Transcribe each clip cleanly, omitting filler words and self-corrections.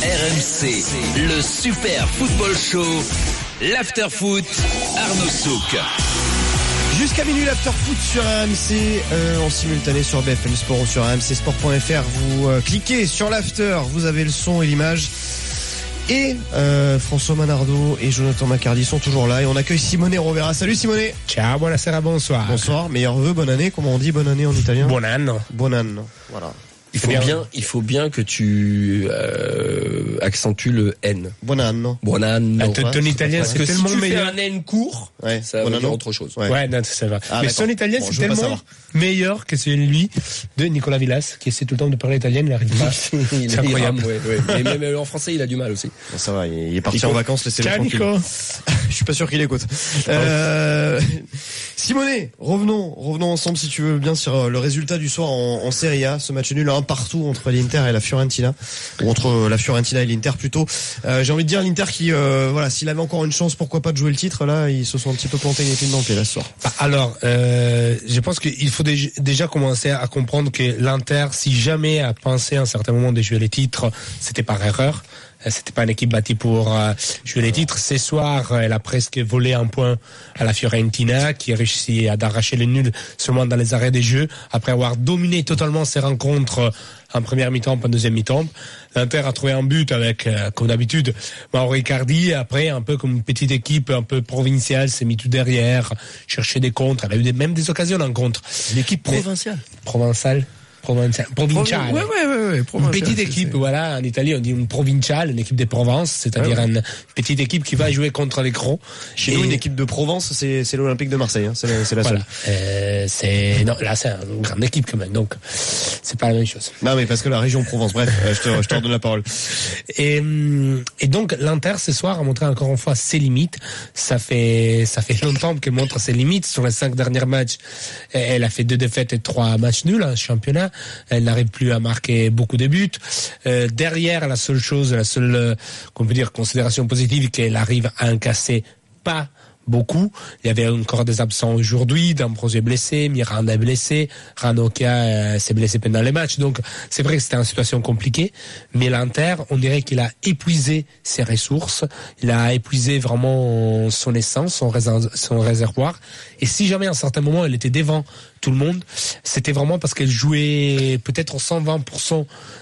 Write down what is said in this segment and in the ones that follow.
RMC, le Super Football Show, l'After Foot, Arnaud Souk. Jusqu'à minuit, l'After Foot sur RMC, en simultané sur BFM Sport ou sur rmcsport.fr. Vous cliquez sur l'After, vous avez le son et l'image. Et François Manardo et Jonathan Macardy sont toujours là. Et on accueille Simone Rovera. Salut Simone. Ciao, buonasera, bonsoir. Bonsoir, meilleurs vœux, bonne année. Comment on dit bonne année en italien? Buon anno. Buon anno, voilà. Il faut bien que tu accentues le N. Buon anno. Buon anno. Ton italien, c'est tellement meilleur. Si tu fais un N court, ouais, ça va dire autre chose. Ouais, non, ça va. Ah, mais d'accord. son italien, c'est tellement meilleur que celui de Nicolas Villas, qui essaie tout le temps de parler italien, il n'arrive pas. C'est incroyable. Mais même en français, il a du mal aussi. Bon, ça va, il est parti en vacances, laissez-le tranquille. tranquille. Je suis pas sûr qu'il écoute. Simone, revenons ensemble si tu veux bien sur le résultat du soir en Serie A, ce match nul 1 partout entre l'Inter et la Fiorentina, ou entre la Fiorentina et l'Inter plutôt. J'ai envie de dire l'Inter qui, voilà, s'il avait encore une chance, pourquoi pas de jouer le titre, là, ils se sont un petit peu plantés une épine dans le pied là ce soir. Alors, je pense qu'il faut déjà commencer à comprendre que l'Inter, si jamais a pensé à un certain moment de jouer les titres, c'était par erreur. C'était pas une équipe bâtie pour jouer les titres. Ce soir, elle a presque volé un point à la Fiorentina, qui a réussi à d'arracher le nul seulement dans les arrêts des jeux, après avoir dominé totalement ses rencontres en première mi-temps, en deuxième mi-temps. L'Inter a trouvé un but avec, comme d'habitude, Mauro Icardi. Après, un peu comme une petite équipe un peu provinciale, s'est mis tout derrière, chercher des contres. Elle a eu même des occasions en contre. Une équipe provinciale. Provinciale. Provinciale. Ouais. Une petite équipe, voilà, en Italie on dit une provinciale, une équipe de Provence, c'est-à-dire une petite équipe qui va jouer contre les gros. Chez nous, une équipe de Provence, c'est l'Olympique de Marseille, hein. C'est la seule. Non, là c'est une grande équipe quand même, donc c'est pas la même chose. Non, mais parce que la région Provence, bref, je te redonne la parole. Et donc l'Inter ce soir a montré encore une fois ses limites. Ça fait longtemps qu'elle montre ses limites. Sur les 5 derniers matchs, elle a fait 2 défaites et 3 matchs nuls en championnat. Elle n'arrive plus à marquer beaucoup de buts. Derrière, la seule qu'on peut dire, considération positive, qu'elle arrive à incasser pas beaucoup. Il y avait encore des absents aujourd'hui. D'Ambrosio est blessé, Miranda est blessé, Ranocchia s'est blessé pendant les matchs. Donc, c'est vrai que c'était une situation compliquée. Mais l'Inter, on dirait qu'il a épuisé ses ressources. Il a épuisé vraiment son essence, son réservoir. Et si jamais à un certain moment, elle était devant tout le monde, c'était vraiment parce qu'elle jouait peut-être 120%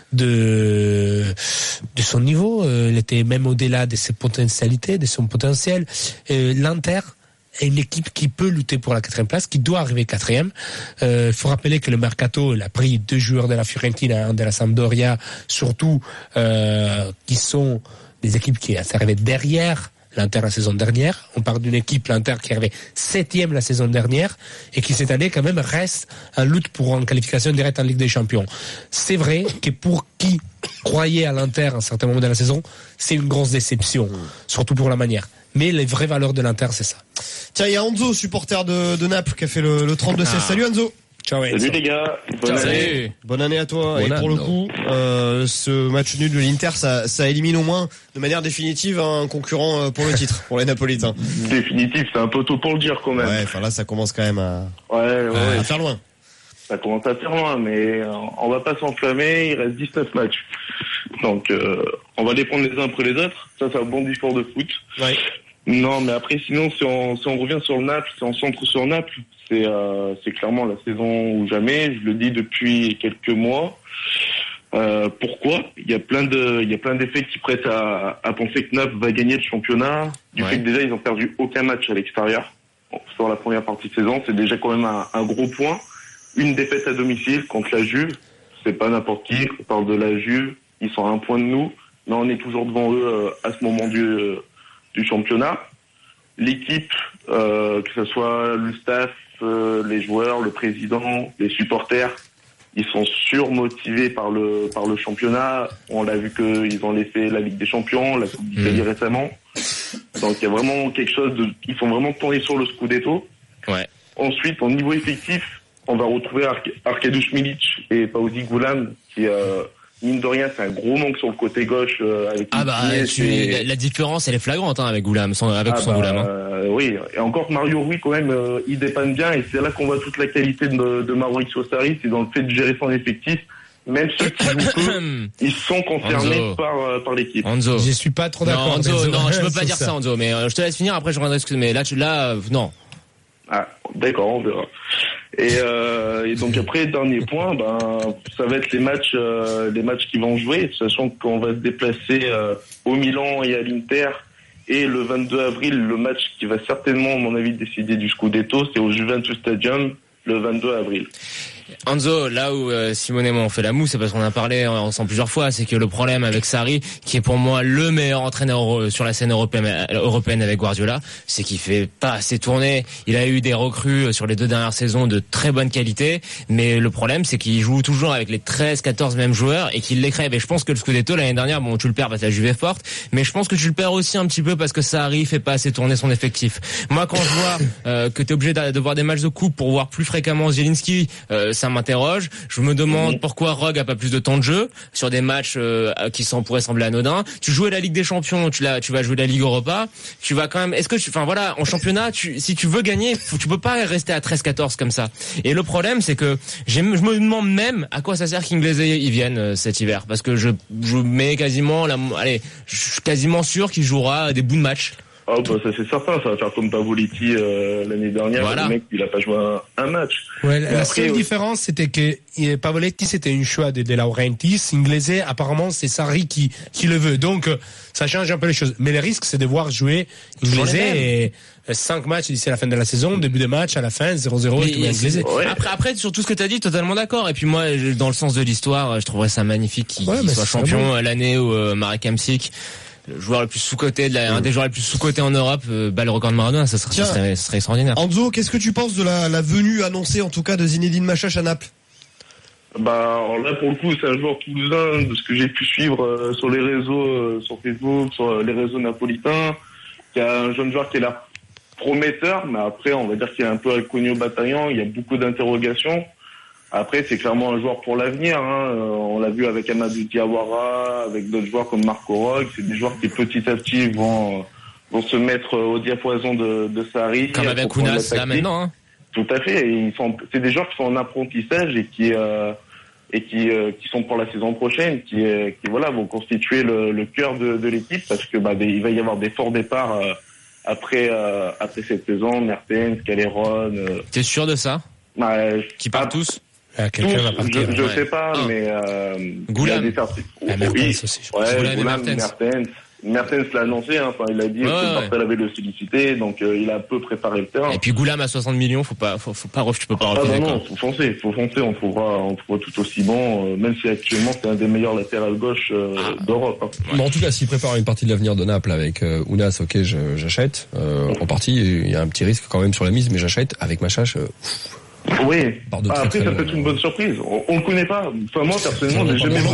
de son niveau. Elle était même au-delà de ses potentialités, de son potentiel. L'Inter est une équipe qui peut lutter pour la 4e place, qui doit arriver 4e. Faut rappeler que le mercato, il a pris 2 joueurs de la Fiorentina, un de la Sampdoria, surtout, qui sont des équipes qui sont arrivées derrière l'Inter la saison dernière. On parle d'une équipe, l'Inter, qui arrivait 7e la saison dernière et qui cette année quand même reste en lutte pour une qualification directe en Ligue des Champions. C'est vrai que pour qui croyait à l'Inter à un certain moment de la saison, c'est une grosse déception, surtout pour la manière. Mais les vraies valeurs de l'Inter, c'est ça. Tiens, il y a Enzo, supporter de Naples, qui a fait le 32-16. Salut Enzo. Ciao, salut les gars, bonne année. Bonne année à toi. Et pour le coup, ce match nul de l'Inter, ça élimine au moins de manière définitive un concurrent pour le titre, pour les Napolitains. Définitif, c'est un peu tôt pour le dire quand même. Ouais, enfin là, ça commence quand même à faire loin. Ça commence à faire loin, mais on va pas s'enflammer, il reste 19 matchs. Donc, on va les prendre les uns après les autres. Ça, c'est un bon discours de foot. Ouais. Non, mais après, sinon, si on revient sur le Naples, si on centre sur Naples, c'est clairement la saison ou jamais. Je le dis depuis quelques mois. Pourquoi ? Il y a plein d'effets qui prêtent à penser que Naples va gagner le championnat. Du fait que déjà, ils ont perdu aucun match à l'extérieur. Sur la première partie de saison, c'est déjà quand même un gros point. Une défaite à domicile contre la Juve. C'est pas n'importe qui. On parle de la Juve. Ils sont à 1 point de nous. Mais on est toujours devant eux à ce moment du championnat. L'équipe, que ce soit le staff, les joueurs, le président, les supporters, ils sont surmotivés par le championnat. On l'a vu qu'ils ont laissé la Ligue des Champions, la Coupe d'Italie récemment. Donc il y a vraiment quelque chose ils sont vraiment tournés sur le Scudetto. Ouais. Ensuite, au niveau effectif, on va retrouver Arkadiusz Milic et Pauzi Goulam qui mine de rien, c'est un gros manque sur le côté gauche. Avec la différence, elle est flagrante avec Goulam, Goulam. Oui, et encore Mario Rui quand même, il dépanne bien, et c'est là qu'on voit toute la qualité de Mauricio Sarri, c'est dans le fait de gérer son effectif même ceux qui jouent peu, ils sont concernés par l'équipe. Enzo. Je suis pas trop d'accord. Non, Enzo, non, je peux pas dire ça, Enzo, mais je te laisse finir, après je reviendrai, mais là, non. Ah, d'accord, on verra. Et donc après, dernier point, ça va être les matchs qui vont jouer, sachant qu'on va se déplacer au Milan et à l'Inter. Et le 22 avril, le match qui va certainement, à mon avis, décider du Scudetto, c'est au Juventus Stadium, le 22 avril. Enzo, là où Simone et moi on fait la moue, c'est parce qu'on a parlé ensemble plusieurs fois, c'est que le problème avec Sarri, qui est pour moi le meilleur entraîneur sur la scène européenne avec Guardiola, c'est qu'il fait pas assez tourner. Il a eu des recrues sur les 2 dernières saisons de très bonne qualité, mais le problème c'est qu'il joue toujours avec les 13-14 mêmes joueurs et qu'il les crève. Et je pense que le Scudetto l'année dernière, bon, tu le perds parce que la Juve est forte, mais je pense que tu le perds aussi un petit peu parce que Sarri fait pas assez tourner son effectif. Moi, quand je vois que t'es obligé de voir des matchs de coupe pour voir plus fréquemment Zielinski, ça m'interroge. Je me demande pourquoi Rogue a pas plus de temps de jeu sur des matchs qui pourraient sembler anodins. Tu jouais la Ligue des Champions, tu vas jouer la Ligue Europa. Tu vas quand même. En championnat, si tu veux gagner, tu peux pas rester à 13-14 comme ça. Et le problème, c'est que je me demande même à quoi ça sert qu'Inglese y vienne cet hiver, parce que je mets quasiment je suis quasiment sûr qu'il jouera des bouts de match. Ah ça c'est certain, ça va faire comme Pavoletti l'année dernière, voilà. Le mec il a pas joué un match. Ouais, la seule différence c'était que Pavoletti c'était une choix de Laurentiis, Inglese apparemment c'est Sarri qui le veut. Donc ça change un peu les choses, mais le risque c'est de voir jouer Inglese et 5 matchs d'ici la fin de la saison, début de match, à la fin 0-0 et tout Inglese. Ouais. Après sur tout ce que t'as dit, totalement d'accord. Et puis moi dans le sens de l'histoire, je trouverais ça magnifique qu'il soit champion l'année où Marek Hamsik, le joueur le plus sous-coté un des joueurs les plus sous-cotés en Europe, bat le record de Maradona, ça serait extraordinaire. Enzo, qu'est-ce que tu penses de la venue annoncée en tout cas de Zinedine Machache à Naples? Alors là pour le coup c'est un joueur toulousain, de ce que j'ai pu suivre sur les réseaux, sur Facebook, sur les réseaux napolitains, qui a un jeune joueur qui est là prometteur, mais après on va dire qu'il est un peu inconnu au bataillon, il y a beaucoup d'interrogations. Après, c'est clairement un joueur pour l'avenir. On l'a vu avec Amadou Diawara, avec d'autres joueurs comme Marco Rogue. C'est des joueurs qui petit à petit vont se mettre au diapason de Sarri. Comme avec Ounas là maintenant. Tout à fait. Et c'est des joueurs qui sont en apprentissage et qui sont pour la saison prochaine, qui vont constituer le cœur de l'équipe, parce que il va y avoir des forts départs après cette saison. Mertens, Callejon. T'es sûr de ça? Qui partent tous? Quelqu'un va partir. Je sais pas, mais Goulam. Mertens aussi. Goulam, Mertens l'a annoncé, il a dit que Bartel avait le sollicité, donc il a un peu préparé le terrain. Et puis Goulam à 60 millions, tu peux pas refuser. Non, faut foncer, on trouvera tout aussi bon, même si actuellement c'est un des meilleurs latérales gauche d'Europe. Mais en tout cas, s'il prépare une partie de l'avenir de Naples avec Ounas, ok, j'achète. En partie, il y a un petit risque quand même sur la mise, mais j'achète. Avec Machache, oui. Après, ça peut être une bonne surprise. On le connaît pas. Enfin, moi, personnellement, j'ai jamais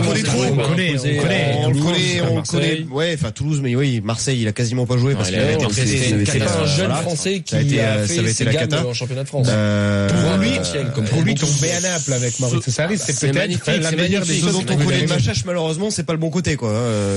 on connaît. Ouais, Toulouse, mais oui, Marseille, il a quasiment pas joué parce qu'il avait c'est pas un jeune Français qui a fait la cata en championnat de France. Pour lui, tomber à Naples avec Maurizio Sarri, c'est peut-être la meilleure des choses dont on connaît Machache. Malheureusement, c'est pas le bon côté, quoi.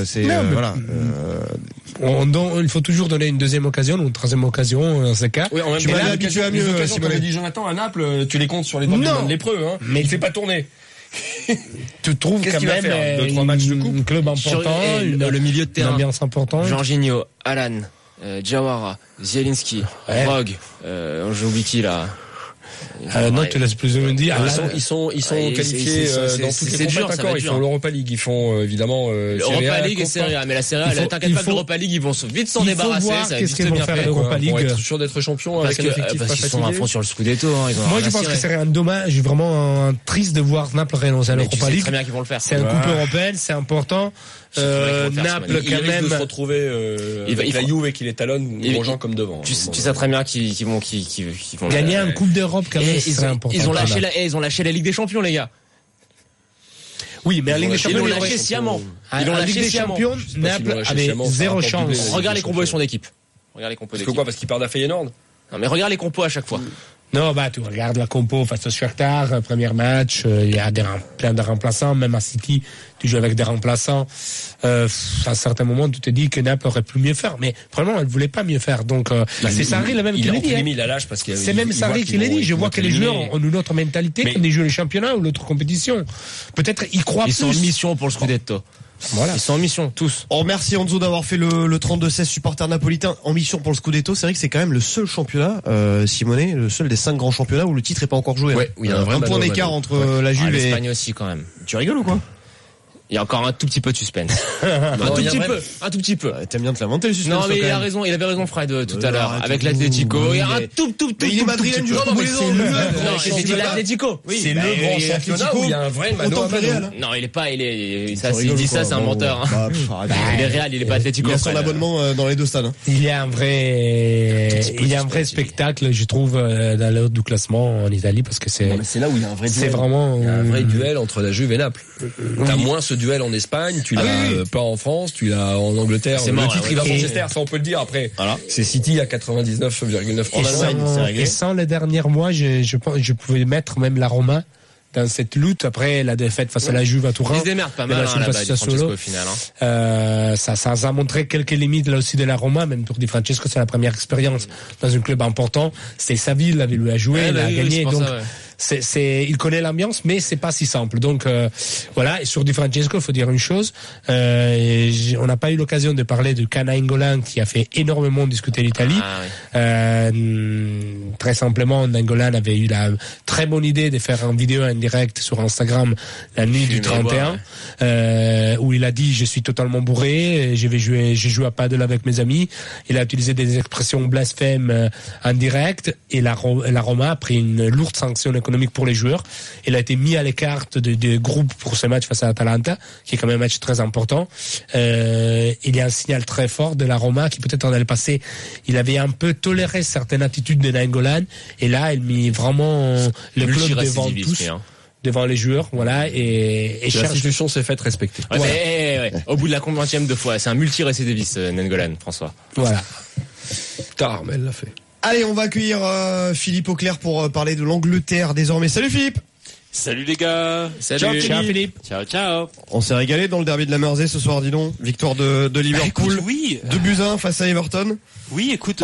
Il faut toujours donner une deuxième occasion ou une troisième occasion dans ce cas. Oui, tu m'avais habitué à mieux. Si on avait dit Jonathan à Naples, tu les comptes sur les doigts de l'épreuve, mais il fait pas tourner. Tu trouves quand même 2-3 matchs de coupe, un club important, le milieu de terrain, une ambiance importante. Jorginho, Alan, Diawara, Zielinski, Rogue, j'oublie qui là. Non, tu laisses plus ou moins dire. Ils sont qualifiés dans toutes les compétitions. D'accord, ils font l'Europa League, ils font évidemment l'Europa League et Serie A, mais la Serie A, t'inquiète pas que l'Europa League, ils vont vite s'en débarrasser. Ça qu'est-ce qu'ils vont faire l'Europa League pour être sûr d'être champion avec un effectif pas fatigué. Ils sont à fond sur le Scudetto. Moi, je pense que c'est un dommage, vraiment triste de voir Naples renoncer à l'Europa League. C'est très bien qu'ils vont le faire. C'est une coupe européenne, c'est important. Naples quand même de se retrouver avec la Juve qui les talonne gens comme devant. Tu sais très bien qu'ils vont gagner une coupe d'Europe quand même. Ils ont lâché la Ligue des Champions, les gars. Oui, mais la Ligue des Champions, ils l'ont lâché sciemment. Ils l'ont lâché sciemment. Naples avait zéro chance. Regarde les compositions d'équipe. Parce que quoi? Parce qu'ils perdent à Feyenoord? Non, mais regarde les compos à chaque fois. Non, tu regardes la compo face au Shakhtar, premier match, il y a plein de remplaçants, même à City, tu joues avec des remplaçants. À un certain moment, tu te dis que Naples aurait pu mieux faire, mais vraiment, elle ne voulait pas mieux faire. Donc, c'est Sarri le même qui l'a dit. Il a l'âge parce que c'est même Sarri qui l'a dit. Je vois que les joueurs ont une autre mentalité quand ils jouent les championnats ou l'autre compétition. Peut-être ils croient plus. Ils sont en mission pour le Scudetto. Voilà. Ils sont en mission, tous. On remercie Enzo d'avoir fait le 32-16 supporter napolitain en mission pour le Scudetto. C'est vrai que c'est quand même le seul championnat, Simone, le seul des 5 grands championnats où le titre est pas encore joué. Ouais, où il y a un point d'écart entre la Juve et l'Espagne aussi quand même. Tu rigoles ou quoi? Il y a encore un tout petit peu de suspense. un tout petit peu. T'aimes bien te l'inventer le suspense. Non mais il avait raison Fred tout à l'heure avec l'Atlético. Il y a un tout il est madrilène jusqu'au bout les dents. Non, j'ai dit l'Atlético. C'est le grand championnat où il y a un vrai mano. Non, il est pas, s'il dit ça, c'est un menteur. Il est Real, il est pas Atlético. Il a son abonnement dans les deux stades. Il y a un vrai spectacle, je trouve, dans le haut du classement en Italie parce que c'est là où il y a un vrai duel. C'est vraiment, il y a un vrai duel entre la Juve et Naples. T'as moins ce duel en Espagne, tu l'as pas en France, tu l'as en Angleterre. C'est mort, le titre il va à Manchester, ça on peut le dire après. Voilà. C'est City à 99,9 en Allemagne. Et sans les derniers mois, je pouvais mettre même la Roma dans cette lutte après la défaite face à la Juve à Turin. Ils se démerdent pas mal là-bas, Di Francesco au final. Ça a montré quelques limites là aussi de la Roma, même pour Di Francesco, c'est la première expérience dans un club important. C'est sa ville, la ville où il a joué, il a gagné, donc il connaît l'ambiance, mais c'est pas si simple. Donc voilà. Et sur Di Francesco, il faut dire une chose. On n'a pas eu l'occasion de parler de Kana Nainggolan qui a fait énormément discuter l'Italie. Très simplement, Nainggolan avait eu la très bonne idée de faire une vidéo en direct sur Instagram la nuit du 31, où il a dit je suis totalement bourré, j'ai joué à paddle avec mes amis. Il a utilisé des expressions blasphèmes en direct et la Roma a pris une lourde sanction économique pour les joueurs. Il a été mis à l'écart de groupe pour ce match face à Atalanta, qui est quand même un match très important. Il y a un signal très fort de la Roma qui peut-être dans le passé, il avait un peu toléré certaines attitudes de Nainggolan, et là, il met vraiment le club devant tous. Devant les joueurs, voilà, et l'institution s'est faite respecter. Au bout de la 20e de fois, c'est un multi-récidiviste, Nainggolan, François. Voilà. Tarmel l'a fait. Allez, on va accueillir Philippe Auclair pour parler de l'Angleterre désormais. Salut Philippe. Salut les gars. Salut. Ciao Philippe. Ciao. On s'est régalé dans le derby de la Mersey ce soir, dis donc. Victoire de Liverpool. Écoute, oui. 2-1 face à Everton. Oui, écoute,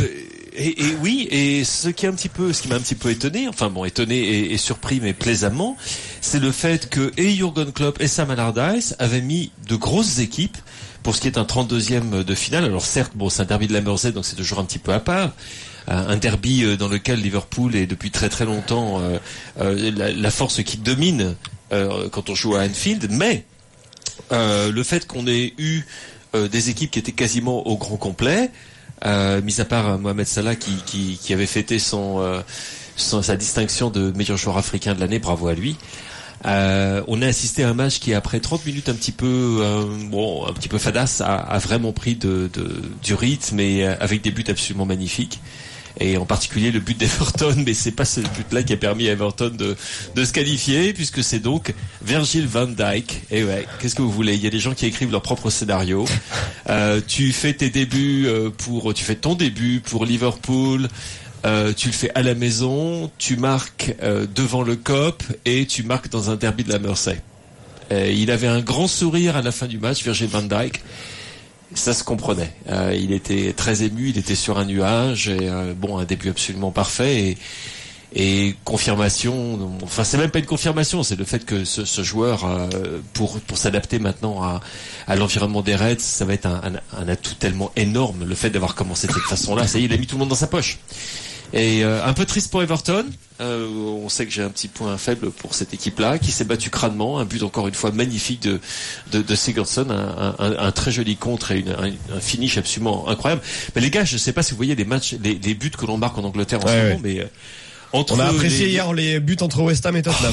et ce qui m'a un petit peu étonné, étonné et surpris, mais plaisamment, c'est le fait que Jürgen Klopp et Sam Allardyce avaient mis de grosses équipes pour ce qui est un 32e de finale. Alors certes, c'est un derby de la Mersey, donc c'est toujours un petit peu à part. Un derby dans lequel Liverpool est depuis très très longtemps la force qui domine quand on joue à Anfield, mais le fait qu'on ait eu des équipes qui étaient quasiment au grand complet, mis à part Mohamed Salah qui avait fêté sa distinction de meilleur joueur africain de l'année, bravo à lui. On a assisté à un match qui après 30 minutes un petit peu fadasse a vraiment pris du rythme et avec des buts absolument magnifiques. Et en particulier le but d'Everton, mais c'est pas ce but-là qui a permis à Everton de se qualifier, puisque c'est donc Virgil van Dijk. Et ouais, qu'est-ce que vous voulez? Il y a des gens qui écrivent leur propre scénario. Tu fais ton début pour Liverpool. Tu le fais à la maison, tu marques devant le Kop et tu marques dans un derby de la Mersey. Il avait un grand sourire à la fin du match, Virgil van Dijk. Ça se comprenait. Il était très ému, il était sur un nuage et un début absolument parfait et confirmation. Enfin, c'est même pas une confirmation, c'est le fait que ce joueur, pour s'adapter maintenant à l'environnement des Reds, ça va être un atout tellement énorme. Le fait d'avoir commencé de cette façon-là, ça y est, il a mis tout le monde dans sa poche. Et un peu triste pour Everton. On sait que j'ai un petit point faible pour cette équipe-là, qui s'est battue crânement. Un but encore une fois magnifique de Sigurdsson, un très joli contre et un finish absolument incroyable. Mais les gars, je sais pas si vous voyez les buts que l'on marque en Angleterre en ce moment, mais on a apprécié hier les buts entre West Ham et Tottenham.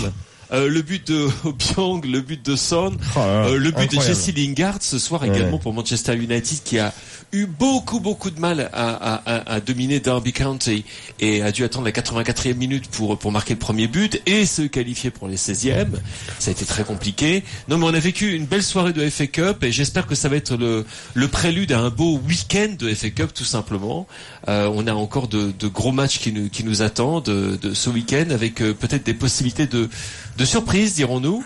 le but de Obiang, le but de Son, le but de Jesse Lingard ce soir également pour Manchester United qui a eu beaucoup de mal à dominer Derby County et a dû attendre la 84e minute pour marquer le premier but et se qualifier pour les 16e. Ça a été très compliqué. Non mais on a vécu une belle soirée de FA Cup et j'espère que ça va être le prélude à un beau week-end de FA Cup tout simplement. On a encore de gros matchs qui nous attendent de ce week-end avec peut-être des possibilités de surprise, dirons-nous,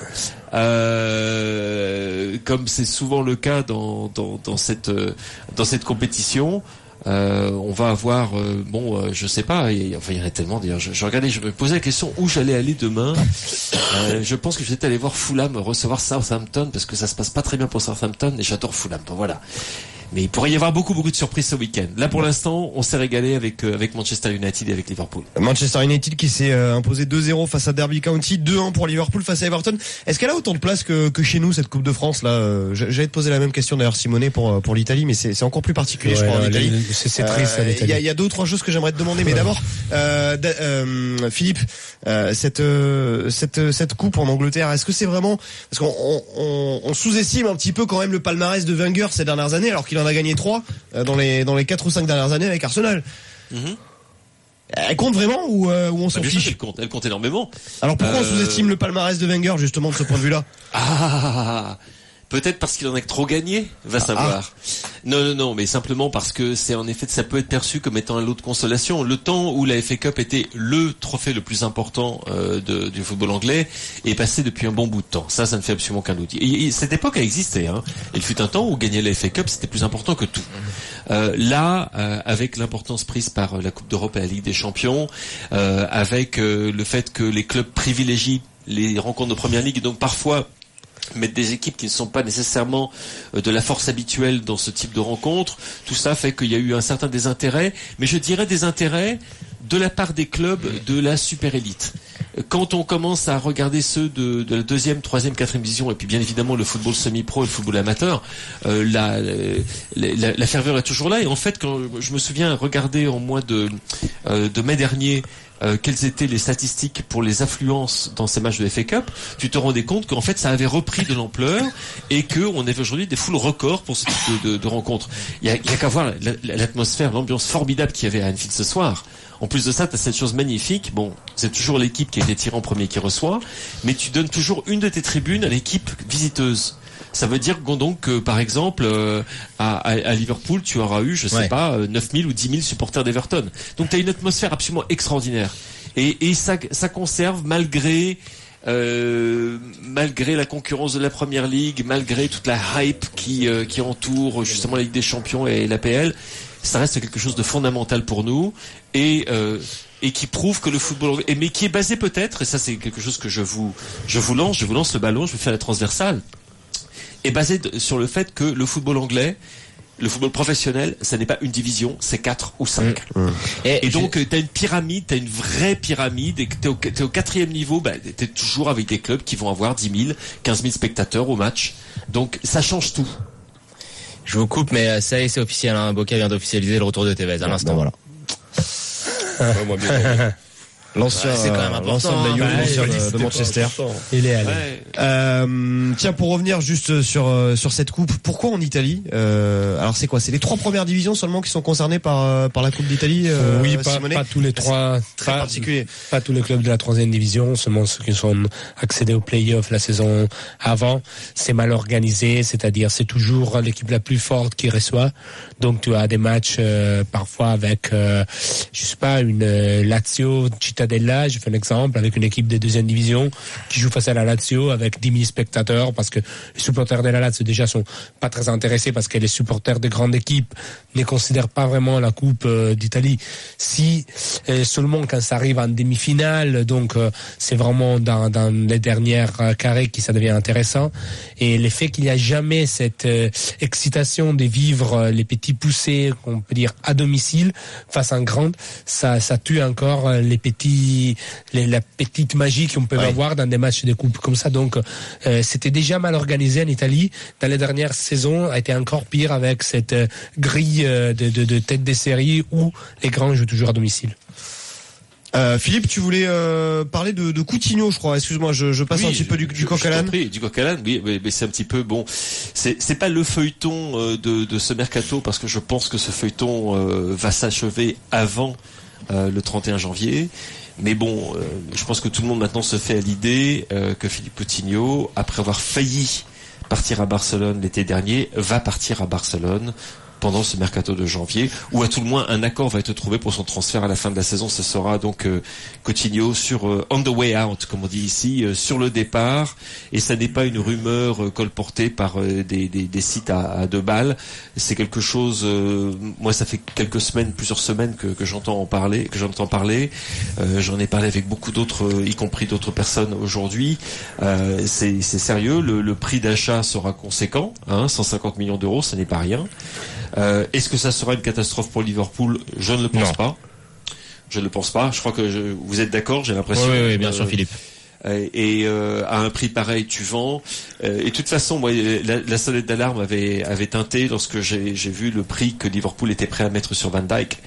comme c'est souvent le cas dans cette compétition. On va avoir, je sais pas, il y en a tellement. D'ailleurs, je regardais, je me posais la question où j'allais aller demain. Je pense que je vais aller voir Fulham recevoir Southampton parce que ça se passe pas très bien pour Southampton et j'adore Fulham. Donc voilà. Mais il pourrait y avoir beaucoup de surprises ce week-end. Là, pour l'instant, on s'est régalé avec Manchester United et avec Liverpool. Manchester United qui s'est imposé 2-0 face à Derby County, 2-1 pour Liverpool face à Everton. Est-ce qu'elle a autant de place que chez nous, cette Coupe de France là? J'allais te poser la même question d'ailleurs, Simonet, pour l'Italie, mais c'est encore plus particulier, je crois, en Italie. C'est triste, l'Italie. Il y a 2 ou 3 choses que j'aimerais te demander, mais d'abord, Philippe, cette coupe en Angleterre, est-ce que c'est vraiment, parce qu'on sous-estime un petit peu quand même le palmarès de Wenger ces dernières années, alors qu'il en a gagné 3 dans les 4 ou 5 dernières années avec Arsenal. Elle compte vraiment ou on s'en fiche? Elle compte énormément. Alors pourquoi on sous-estime le palmarès de Wenger justement de ce point de vue-là? Peut-être parce qu'il en a trop gagné, va savoir. Non, mais simplement parce que c'est en effet, ça peut être perçu comme étant un lot de consolation. Le temps où la FA Cup était le trophée le plus important du football anglais est passé depuis un bon bout de temps. Ça ne fait absolument aucun doute. Et cette époque a existé. Il fut un temps où gagner la FA Cup c'était plus important que tout. Avec l'importance prise par la Coupe d'Europe et la Ligue des Champions, avec le fait que les clubs privilégient les rencontres de Première Ligue et donc parfois mettre des équipes qui ne sont pas nécessairement de la force habituelle dans ce type de rencontre. Tout ça fait qu'il y a eu un certain désintérêt, mais je dirais désintérêt de la part des clubs de la super élite. Quand on commence à regarder ceux de la 2e, 3e, 4e division, et puis bien évidemment le football semi-pro et le football amateur, la ferveur est toujours là. Et en fait, quand je me souviens regarder en mois de mai dernier quelles étaient les statistiques pour les affluences dans ces matchs de FA Cup, tu te rendais compte qu'en fait ça avait repris de l'ampleur et qu'on avait aujourd'hui des foules records pour ce type de rencontres. Il y a qu'à voir l'atmosphère, l'ambiance formidable qu'il y avait à Anfield ce soir. En plus de ça, tu as cette chose magnifique. Bon, c'est toujours l'équipe qui a été tirée en premier qui reçoit, mais tu donnes toujours une de tes tribunes à l'équipe visiteuse. Ça veut dire donc que, par exemple, à Liverpool, tu auras eu, je sais pas, 9000 ou 10 000 supporters d'Everton. Donc tu as une atmosphère absolument extraordinaire. Et ça conserve malgré la concurrence de la Première Ligue, malgré toute la hype qui entoure justement la Ligue des Champions et l'APL, ça reste quelque chose de fondamental pour nous et qui prouve que le football, mais qui est basé peut-être, et ça c'est quelque chose que je vous lance le ballon, je vais faire la transversale, est basé sur le fait que le football anglais, le football professionnel, ça n'est pas une division, c'est 4 ou 5. Et donc, t'as une pyramide, t'as une vraie pyramide, et t'es au 4e niveau, t'es toujours avec des clubs qui vont avoir 10 000, 15 000 spectateurs au match. Donc, ça change tout. Je vous coupe, mais ça y est, c'est officiel, Boca vient d'officialiser le retour de Tevez à l'instant. Voilà. Moi, bien. L'ancien, c'est quand même important, de la Juve, de Manchester. Il est allé. Tiens, pour revenir juste sur cette coupe, pourquoi en Italie? Alors c'est quoi? C'est les 3 premières divisions seulement qui sont concernées par la Coupe d'Italie? Oui, pas tous les 3. Très particulier. Pas tous les clubs de la 3e division, seulement ceux qui sont accédés aux play-offs la saison avant. C'est mal organisé, c'est-à-dire c'est toujours l'équipe la plus forte qui reçoit. Donc tu as des matchs parfois avec, je sais pas, une Lazio, Cittadella, je fais un exemple, avec une équipe de 2e division qui joue face à la Lazio avec 10 000 spectateurs, parce que les supporters de la Lazio déjà sont pas très intéressés, parce que les supporters de grandes équipes ne considèrent pas vraiment la Coupe d'Italie. Si seulement quand ça arrive en demi-finale, donc c'est vraiment dans les dernières carrés que ça devient intéressant. Et le fait qu'il n'y a jamais cette excitation de vivre les petits poussés, on peut dire à domicile, face à un grand, ça tue encore la petite magie qu'on peut avoir dans des matchs de coupe comme ça. Donc c'était déjà mal organisé en Italie. Dans les dernières saisons, a été encore pire avec cette grille de tête des séries où les grands jouent toujours à domicile. Philippe, tu voulais parler de Coutinho, je crois. Excuse-moi, je passe un petit peu du coq à l'âne. Du coq à l'âne, oui, mais c'est un petit peu bon. C'est pas le feuilleton de ce mercato, parce que je pense que ce feuilleton va s'achever avant le 31 janvier. Mais bon, je pense que tout le monde maintenant se fait à l'idée que Philippe Coutinho, après avoir failli partir à Barcelone l'été dernier, va partir à Barcelone pendant ce mercato de janvier, ou à tout le moins un accord va être trouvé pour son transfert à la fin de la saison. Ce sera donc Coutinho sur on the way out, comme on dit ici, sur le départ, et ça n'est pas une rumeur colportée par des sites à 2 balles. C'est quelque chose, moi ça fait plusieurs semaines que j'entends parler. J'en ai parlé avec beaucoup d'autres, y compris d'autres personnes aujourd'hui. C'est sérieux, le prix d'achat sera conséquent, 150 millions d'euros, ça n'est pas rien. Est-ce que ça sera une catastrophe pour Liverpool? Je ne le pense pas. Je ne le pense pas. Je crois que vous êtes d'accord, j'ai l'impression. Oui, bien sûr, Philippe. Et à un prix pareil, tu vends. Et de toute façon, moi, la sonnette d'alarme avait teinté lorsque j'ai vu le prix que Liverpool était prêt à mettre sur Van Dijk.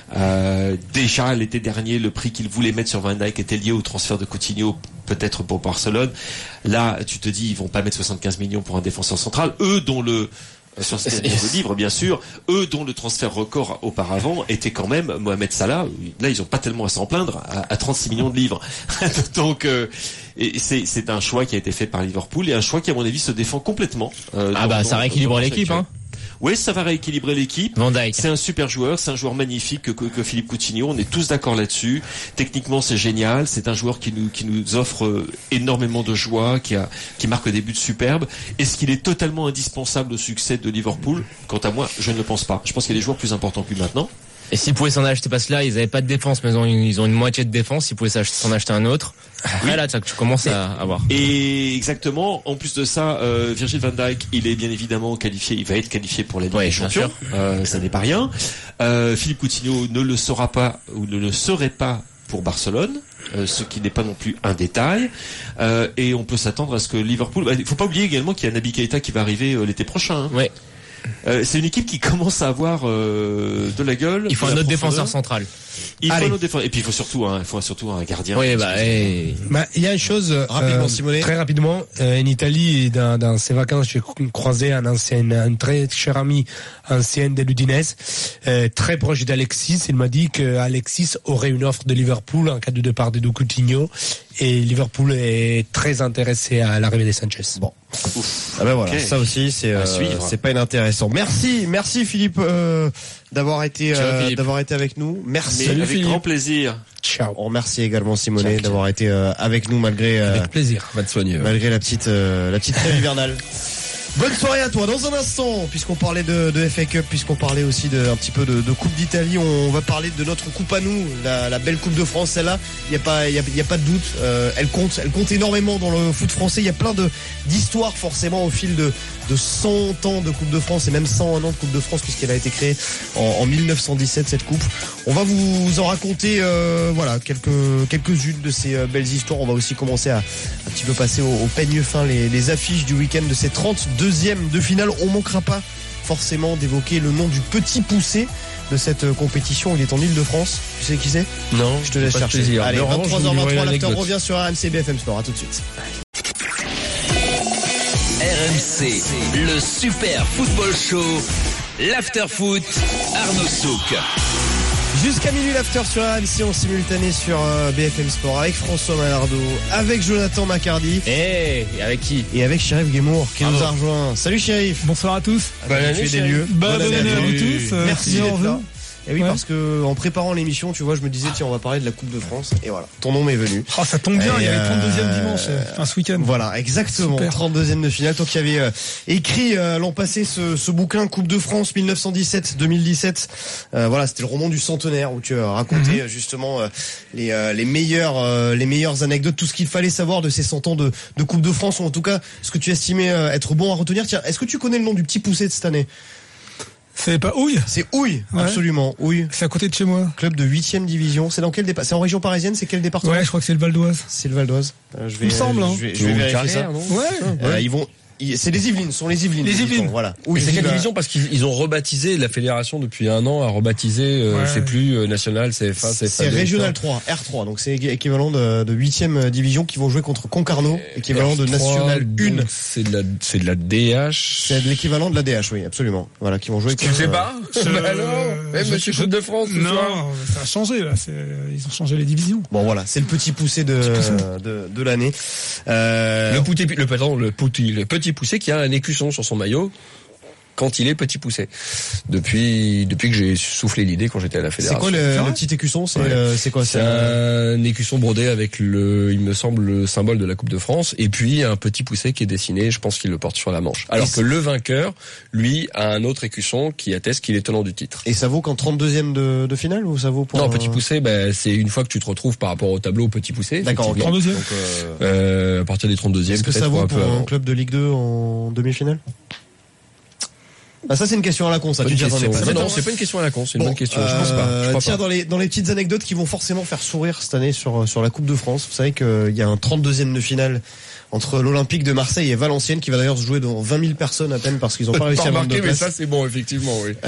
Déjà l'été dernier, le prix qu'ils voulaient mettre sur Van Dijk était lié au transfert de Coutinho, peut-être pour Barcelone. Là, tu te dis, ils vont pas mettre 75 millions pour un défenseur central. Eux, dont le sur ce livre, bien sûr, eux dont le transfert record auparavant était quand même Mohamed Salah. Là, ils ont pas tellement à s'en plaindre, à 36 millions de livres. Donc, c'est un choix qui a été fait par Liverpool, et un choix qui, à mon avis, se défend complètement. Ça rééquilibre l'équipe, hein. Oui, ça va rééquilibrer l'équipe. Van Dijk. C'est un super joueur, c'est un joueur magnifique que Philippe Coutinho. On est tous d'accord là-dessus. Techniquement, c'est génial. C'est un joueur qui nous offre énormément de joie, qui marque des buts superbes. Est-ce qu'il est totalement indispensable au succès de Liverpool? Quant à moi, je ne le pense pas. Je pense qu'il y a des joueurs plus importants que lui maintenant. Et s'ils pouvaient s'en acheter, parce que là, ils avaient pas de défense, mais ils ont une moitié de défense, s'ils pouvaient s'en acheter un autre. Après, là, tu commences à avoir. Et exactement. En plus de ça, Virgil van Dijk, il est bien évidemment qualifié, il va être qualifié pour la Ligue des Champions. Ça n'est pas rien. Philippe Coutinho ne le sera pas, ou ne le serait pas pour Barcelone. Ce qui n'est pas non plus un détail, et on peut s'attendre à ce que Liverpool. Il faut pas oublier également qu'il y a Naby Keita qui va arriver l'été prochain. Ouais. C'est une équipe qui commence à avoir de la gueule. Il faut un autre défenseur central. Il faut un autre défenseur. Et puis il faut surtout un gardien. Oui, il y a une chose rapidement, Simonet. Très rapidement. En Italie, dans ses vacances, j'ai croisé un très cher ami ancien de l'Udinese, très proche d'Alexis. Il m'a dit que Alexis aurait une offre de Liverpool en cas de départ de Coutinho, et Liverpool est très intéressé à l'arrivée de Sanchez. Bon. Ah ben voilà, okay. Ça aussi c'est pas inintéressant. Merci Philippe d'avoir été avec nous. Merci. Avec Philippe. Grand plaisir. Ciao. On remercie également Simonet d'avoir été avec nous malgré avec plaisir. Va te soigner. Malgré la petite trêve hivernale. Bonne soirée à toi. Dans un instant, puisqu'on parlait de FA Cup, puisqu'on parlait aussi un petit peu de Coupe d'Italie, on va parler de notre coupe à nous, la belle Coupe de France. Celle-là, il y a pas de doute. Elle compte énormément dans le foot français. Il y a plein d'histoires forcément au fil de 100 ans de Coupe de France, et même 101 ans de Coupe de France, puisqu'elle a été créée en 1917, cette coupe. On va vous en raconter quelques-unes de ces belles histoires. On va aussi commencer à un petit peu passer au peigne fin les affiches du week-end de ces 32e de finale. On manquera pas forcément d'évoquer le nom du petit poussé de cette compétition. Il est en Ile-de-France. Tu sais qui c'est? Non, je te laisse chercher. Plaisir. Allez, 23h23, l'acteur revient sur RMC BFM Sport. À tout de suite. RMC, le super football show, l'after-foot, Arnaud Souk. Jusqu'à minuit, l'after sur RMC en simultané sur BFM Sport avec François Malardo, avec Jonathan Macardy. Et avec qui? Et avec Chérif Guémour qui nous a rejoint. Salut Chérif. Bonsoir à tous. Bonne année des lieux. Bonne année à vous tous. Merci d'être là. Et oui, parce que en préparant l'émission, tu vois, je me disais, tiens, on va parler de la Coupe de France. Et voilà, ton nom m'est venu. Oh, ça tombe bien, il y avait le 32e dimanche, ce week-end. Voilà, exactement. Super. 32e de finale. Toi qui avais écrit l'an passé ce bouquin Coupe de France 1917-2017. Voilà, c'était le roman du centenaire où tu racontais justement les meilleures anecdotes, tout ce qu'il fallait savoir de ces 100 ans de Coupe de France, ou en tout cas ce que tu estimais être bon à retenir. Tiens, est-ce que tu connais le nom du petit poussé de cette année? C'est pas Houille? C'est Houille, ouais. Absolument. Houille. C'est à côté de chez moi. Club de 8e division. C'est dans quel département? C'est en région parisienne? C'est quel département? Ouais, je crois que c'est le Val d'Oise. C'est le Val d'Oise. Il me semble, hein. Je vais vérifier ça. Ouais. Ils vont C'est les Yvelines, sont les Yvelines. Les Yvelines. Voilà. Oui, c'est quelle division? Parce qu'ils ont rebaptisé, la fédération depuis un an a rebaptisé, c'est plus national, CFA, c'est Régional 3, R3, donc c'est équivalent de 8e division qui vont jouer contre Concarneau, équivalent R3, de National 1. C'est de la DH. C'est de l'équivalent de la DH, oui, absolument. Voilà, qui vont jouer. Tu sais pas? Monsieur Coupe de France, ce soir. Non, ça a changé, là. Ils ont changé les divisions. Bon, voilà, c'est le petit poussé de l'année. Le petit poussé qui a un écusson sur son maillot quand il est petit poussé. Depuis que j'ai soufflé l'idée quand j'étais à la fédération. C'est quoi le petit écusson? C'est quoi? C'est un écusson brodé avec il me semble, le symbole de la Coupe de France, et puis un petit poussé qui est dessiné, je pense qu'il le porte sur la manche. Alors que le vainqueur, lui, a un autre écusson qui atteste qu'il est tenant du titre. Et ça vaut qu'en 32e de finale, ou ça vaut pour... Non, petit poussé, c'est une fois que tu te retrouves par rapport au tableau petit poussé. D'accord, 32e. Donc, à partir des 32e. Est-ce que ça vaut pour un club de Ligue 2 en demi-finale? Ah, ça, c'est une question à la con, ça. Non, c'est pas une question à la con, c'est une bonne question. Je pense pas. Tiens, dans les petites anecdotes qui vont forcément faire sourire cette année sur la Coupe de France, vous savez qu'il y a un 32e de finale entre l'Olympique de Marseille et Valenciennes, qui va d'ailleurs se jouer devant 20 000 personnes à peine parce qu'ils ont pas réussi à vendre de place. Mais ça, c'est bon, effectivement, oui.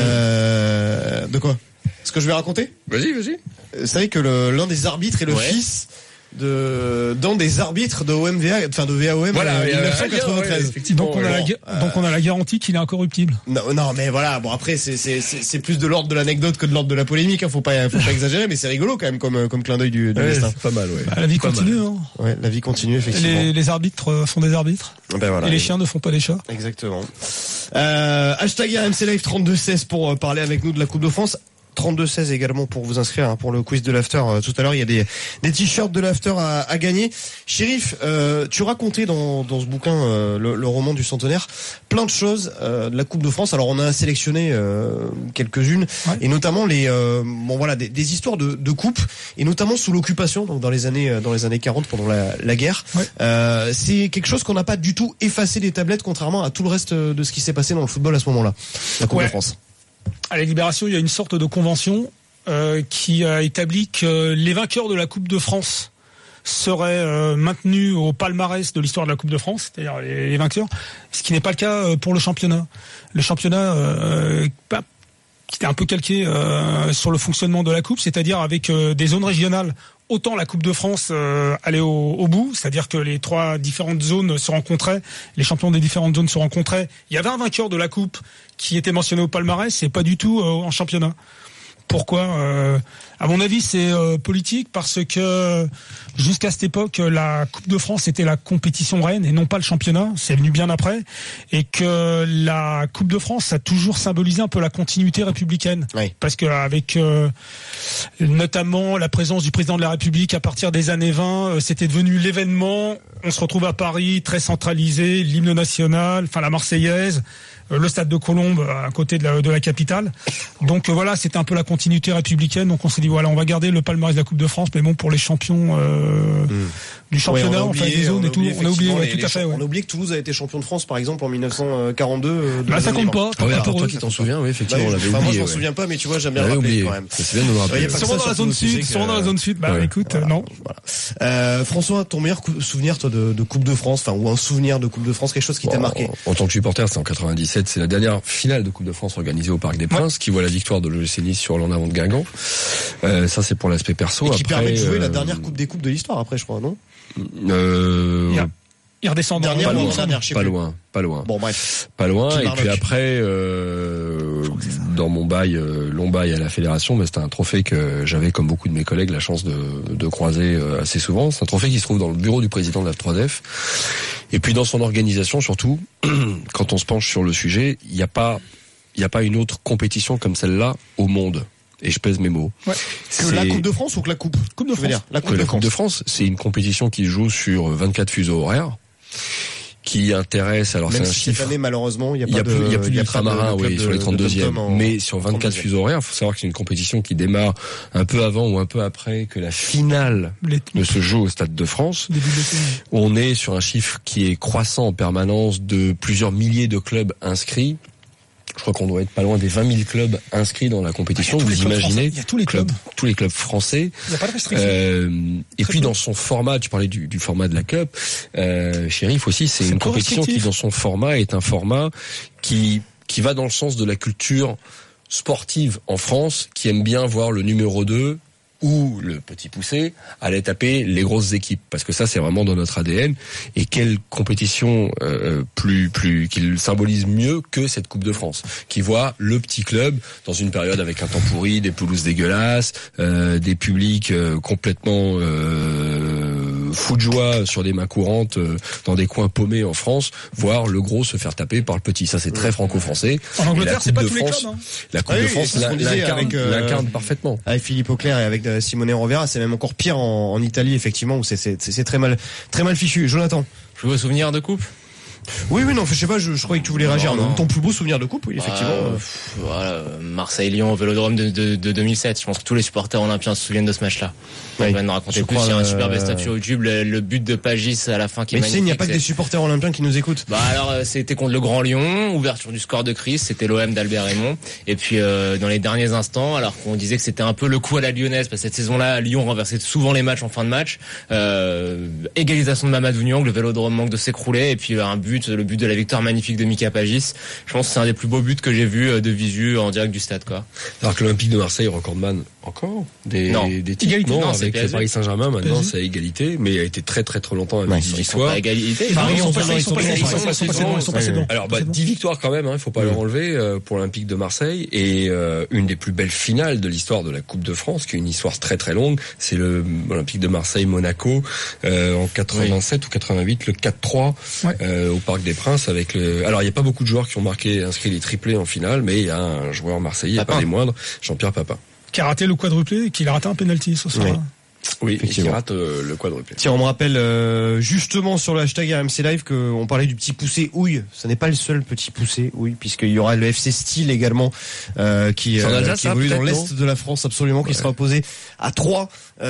De quoi? Ce que je vais raconter? Vas-y. Vous savez que l'un des arbitres est le fils d'un des arbitres de OMVA, enfin de VAOM, voilà, 1993. Donc on a la garantie qu'il est incorruptible. Non, mais voilà. Bon, après, c'est plus de l'ordre de l'anecdote que de l'ordre de la polémique. Hein, faut pas exagérer, mais c'est rigolo quand même comme clin d'œil du destin. C'est pas mal, ouais. La vie continue. Hein. Ouais, la vie continue effectivement. Les arbitres font des arbitres. Ben voilà. Et les chiens ne font pas des chats. Exactement. Hashtag RMC Live 3216 pour parler avec nous de la Coupe de France. 32-16 également pour vous inscrire pour le quiz de l'after. Tout à l'heure, il y a des t-shirts de l'after à gagner. Chérif, tu racontais dans ce bouquin, le roman du centenaire, plein de choses de la Coupe de France. Alors on a sélectionné quelques-unes, et notamment des histoires de coupe, et notamment sous l'occupation, donc dans les années 40 pendant la guerre. C'est quelque chose qu'on n'a pas du tout effacé des tablettes, contrairement à tout le reste de ce qui s'est passé dans le football à ce moment-là. La Coupe de France. À la Libération, il y a une sorte de convention qui a établi que les vainqueurs de la Coupe de France seraient maintenus au palmarès de l'histoire de la Coupe de France, c'est-à-dire les vainqueurs, ce qui n'est pas le cas pour le championnat. Le championnat qui était un peu calqué sur le fonctionnement de la Coupe, c'est-à-dire avec des zones régionales. Autant la Coupe de France allait au bout, c'est-à-dire que les 3 différentes zones se rencontraient, les champions des différentes zones se rencontraient. Il y avait un vainqueur de la Coupe qui était mentionné au palmarès, et pas du tout en championnat. Pourquoi à mon avis, c'est politique, parce que jusqu'à cette époque, la Coupe de France était la compétition reine et non pas le championnat. C'est venu bien après, et que la Coupe de France a toujours symbolisé un peu la continuité républicaine, parce que avec notamment la présence du président de la République à partir des années 20, c'était devenu l'événement. On se retrouve à Paris, très centralisé, l'hymne national, enfin la Marseillaise, le stade de Colombes à côté de la capitale. Donc voilà, c'était un peu la continuité républicaine. Donc on s'est dit voilà, on va garder le palmarès de la Coupe de France, mais bon, pour les champions du championnat, des zones et tout, on a oublié, tout à fait. On a oublié que Toulouse a été champion de France, par exemple, en 1942. Ça compte pas. Pour toi qui t'en souviens, oui, effectivement, on l'avait oublié. Moi, je m'en souviens pas, mais tu vois, j'aime bien le rappeler quand même. C'est bien de nous rappeler. Sûrement dans la zone sud, sûrement dans la zone sud. Bah écoute, non. François, ton meilleur souvenir, toi, de Coupe de France, ou un souvenir de Coupe de France, quelque chose qui t'a marqué? En tant que supporter, c'est en 97, c'est la dernière finale de Coupe de France organisée au Parc des Princes, qui voit la victoire de l'OGC Nice sur l'en avant de Guingamp. Ça, c'est pour l'aspect perso. Et qui permet de jouer la dernière Coupe des Coupes de l'histoire après, je crois, non? Il redescend pas loin. Bon, bref. Pas loin. Et puis après, dans mon long bail à la fédération, c'était un trophée que j'avais, comme beaucoup de mes collègues, la chance de croiser assez souvent. C'est un trophée qui se trouve dans le bureau du président de la 3F. Et puis dans son organisation, surtout, quand on se penche sur le sujet, il n'y a pas une autre compétition comme celle-là au monde. Et je pèse mes mots. Que la Coupe de France ou que la Coupe de France? La Coupe de France, c'est une compétition qui joue sur 24 fuseaux horaires, qui intéresse, alors même c'est un si chiffre. Cette année, malheureusement, il y a plus d'ultramarins, sur les 32e. Mais sur 24 fuseaux horaires, il faut savoir que c'est une compétition qui démarre un peu avant ou un peu après que la finale ne se joue au Stade de France. On est sur un chiffre qui est croissant en permanence de plusieurs milliers de clubs inscrits. Je crois qu'on doit être pas loin des 20 000 clubs inscrits dans la compétition. Vous imaginez? Il y a tous les clubs. Tous les clubs français. Il n'y a pas de restriction. Et puis dans son format, tu parlais du format de la Cup, Sheriff aussi, c'est une compétition qui dans son format est un format qui va dans le sens de la culture sportive en France, qui aime bien voir le numéro 2 ou le petit poussé aller taper les grosses équipes, parce que ça c'est vraiment dans notre ADN. Et quelle compétition plus qui symbolise mieux que cette Coupe de France, qui voit le petit club dans une période avec un temps pourri, des pelouses dégueulasses, des publics complètement fou de joie sur des mains courantes dans des coins paumés en France, voir le gros se faire taper par le petit. Ça c'est très franco-français. En Angleterre, c'est pas tous les clubs. Hein. La Coupe de France l'incarne parfaitement. Avec Philippe Auclair et avec Simone Rovera, c'est même encore pire en Italie effectivement, où c'est très mal fichu. Jonathan, Plus beau souvenir de coupe? Oui, non, je sais pas, je croyais que tu voulais réagir. Non. Ton plus beau souvenir de coupe, oui, effectivement. Voilà, Marseille-Lyon au Vélodrome de 2007. Je pense que tous les supporters olympiens se souviennent de ce match-là. Oui. On va nous raconter plus. Il y a un super best-of sur YouTube, le but de Pagis à la fin qui est magnifique. Mais il n'y a pas que des supporters olympiens qui nous écoutent. Alors, c'était contre le Grand Lyon, ouverture du score de Chris, c'était l'OM d'Albert Raymond. Et puis, dans les derniers instants, alors qu'on disait que c'était un peu le coup à la lyonnaise, parce que cette saison-là, Lyon renversait souvent les matchs en fin de match. Égalisation de Mamadou Niang, le Vélodrome manque de s'écrouler, et puis le but de la victoire magnifique de Mika Pagis. Je pense que c'est un des plus beaux buts que j'ai vu de visu en direct du stade, quoi. Alors que l'Olympique de Marseille recordman encore des titres. Égalité. Non, avec le Paris Saint-Germain maintenant c'est à égalité, mais il a été très longtemps avec 10 victoires. Égalité. Ils sont passés devant. Alors 10 victoires quand même, il faut pas leur enlever pour l'Olympique de Marseille, et une des plus belles finales de l'histoire de la Coupe de France, qui est une histoire très longue, c'est le Olympique de Marseille Monaco en 87 ou 88, le 4-3 au Parc des Princes avec alors il y a pas beaucoup de joueurs qui ont inscrit les triplés en finale, mais il y a un joueur marseillais, pas des moindres, Jean-Pierre Papin, qui a raté le quadruplé et qui a raté un penalty ce soir. Oui, et qui rate le quadruplé. Tiens, on me rappelle justement sur le hashtag RMC Live qu'on parlait du petit poussé Houille. Ce n'est pas le seul petit poussé Houille, puisqu'il y aura le FC Steel également qui évolue dans l'est de la France, absolument, qui sera opposé à 3.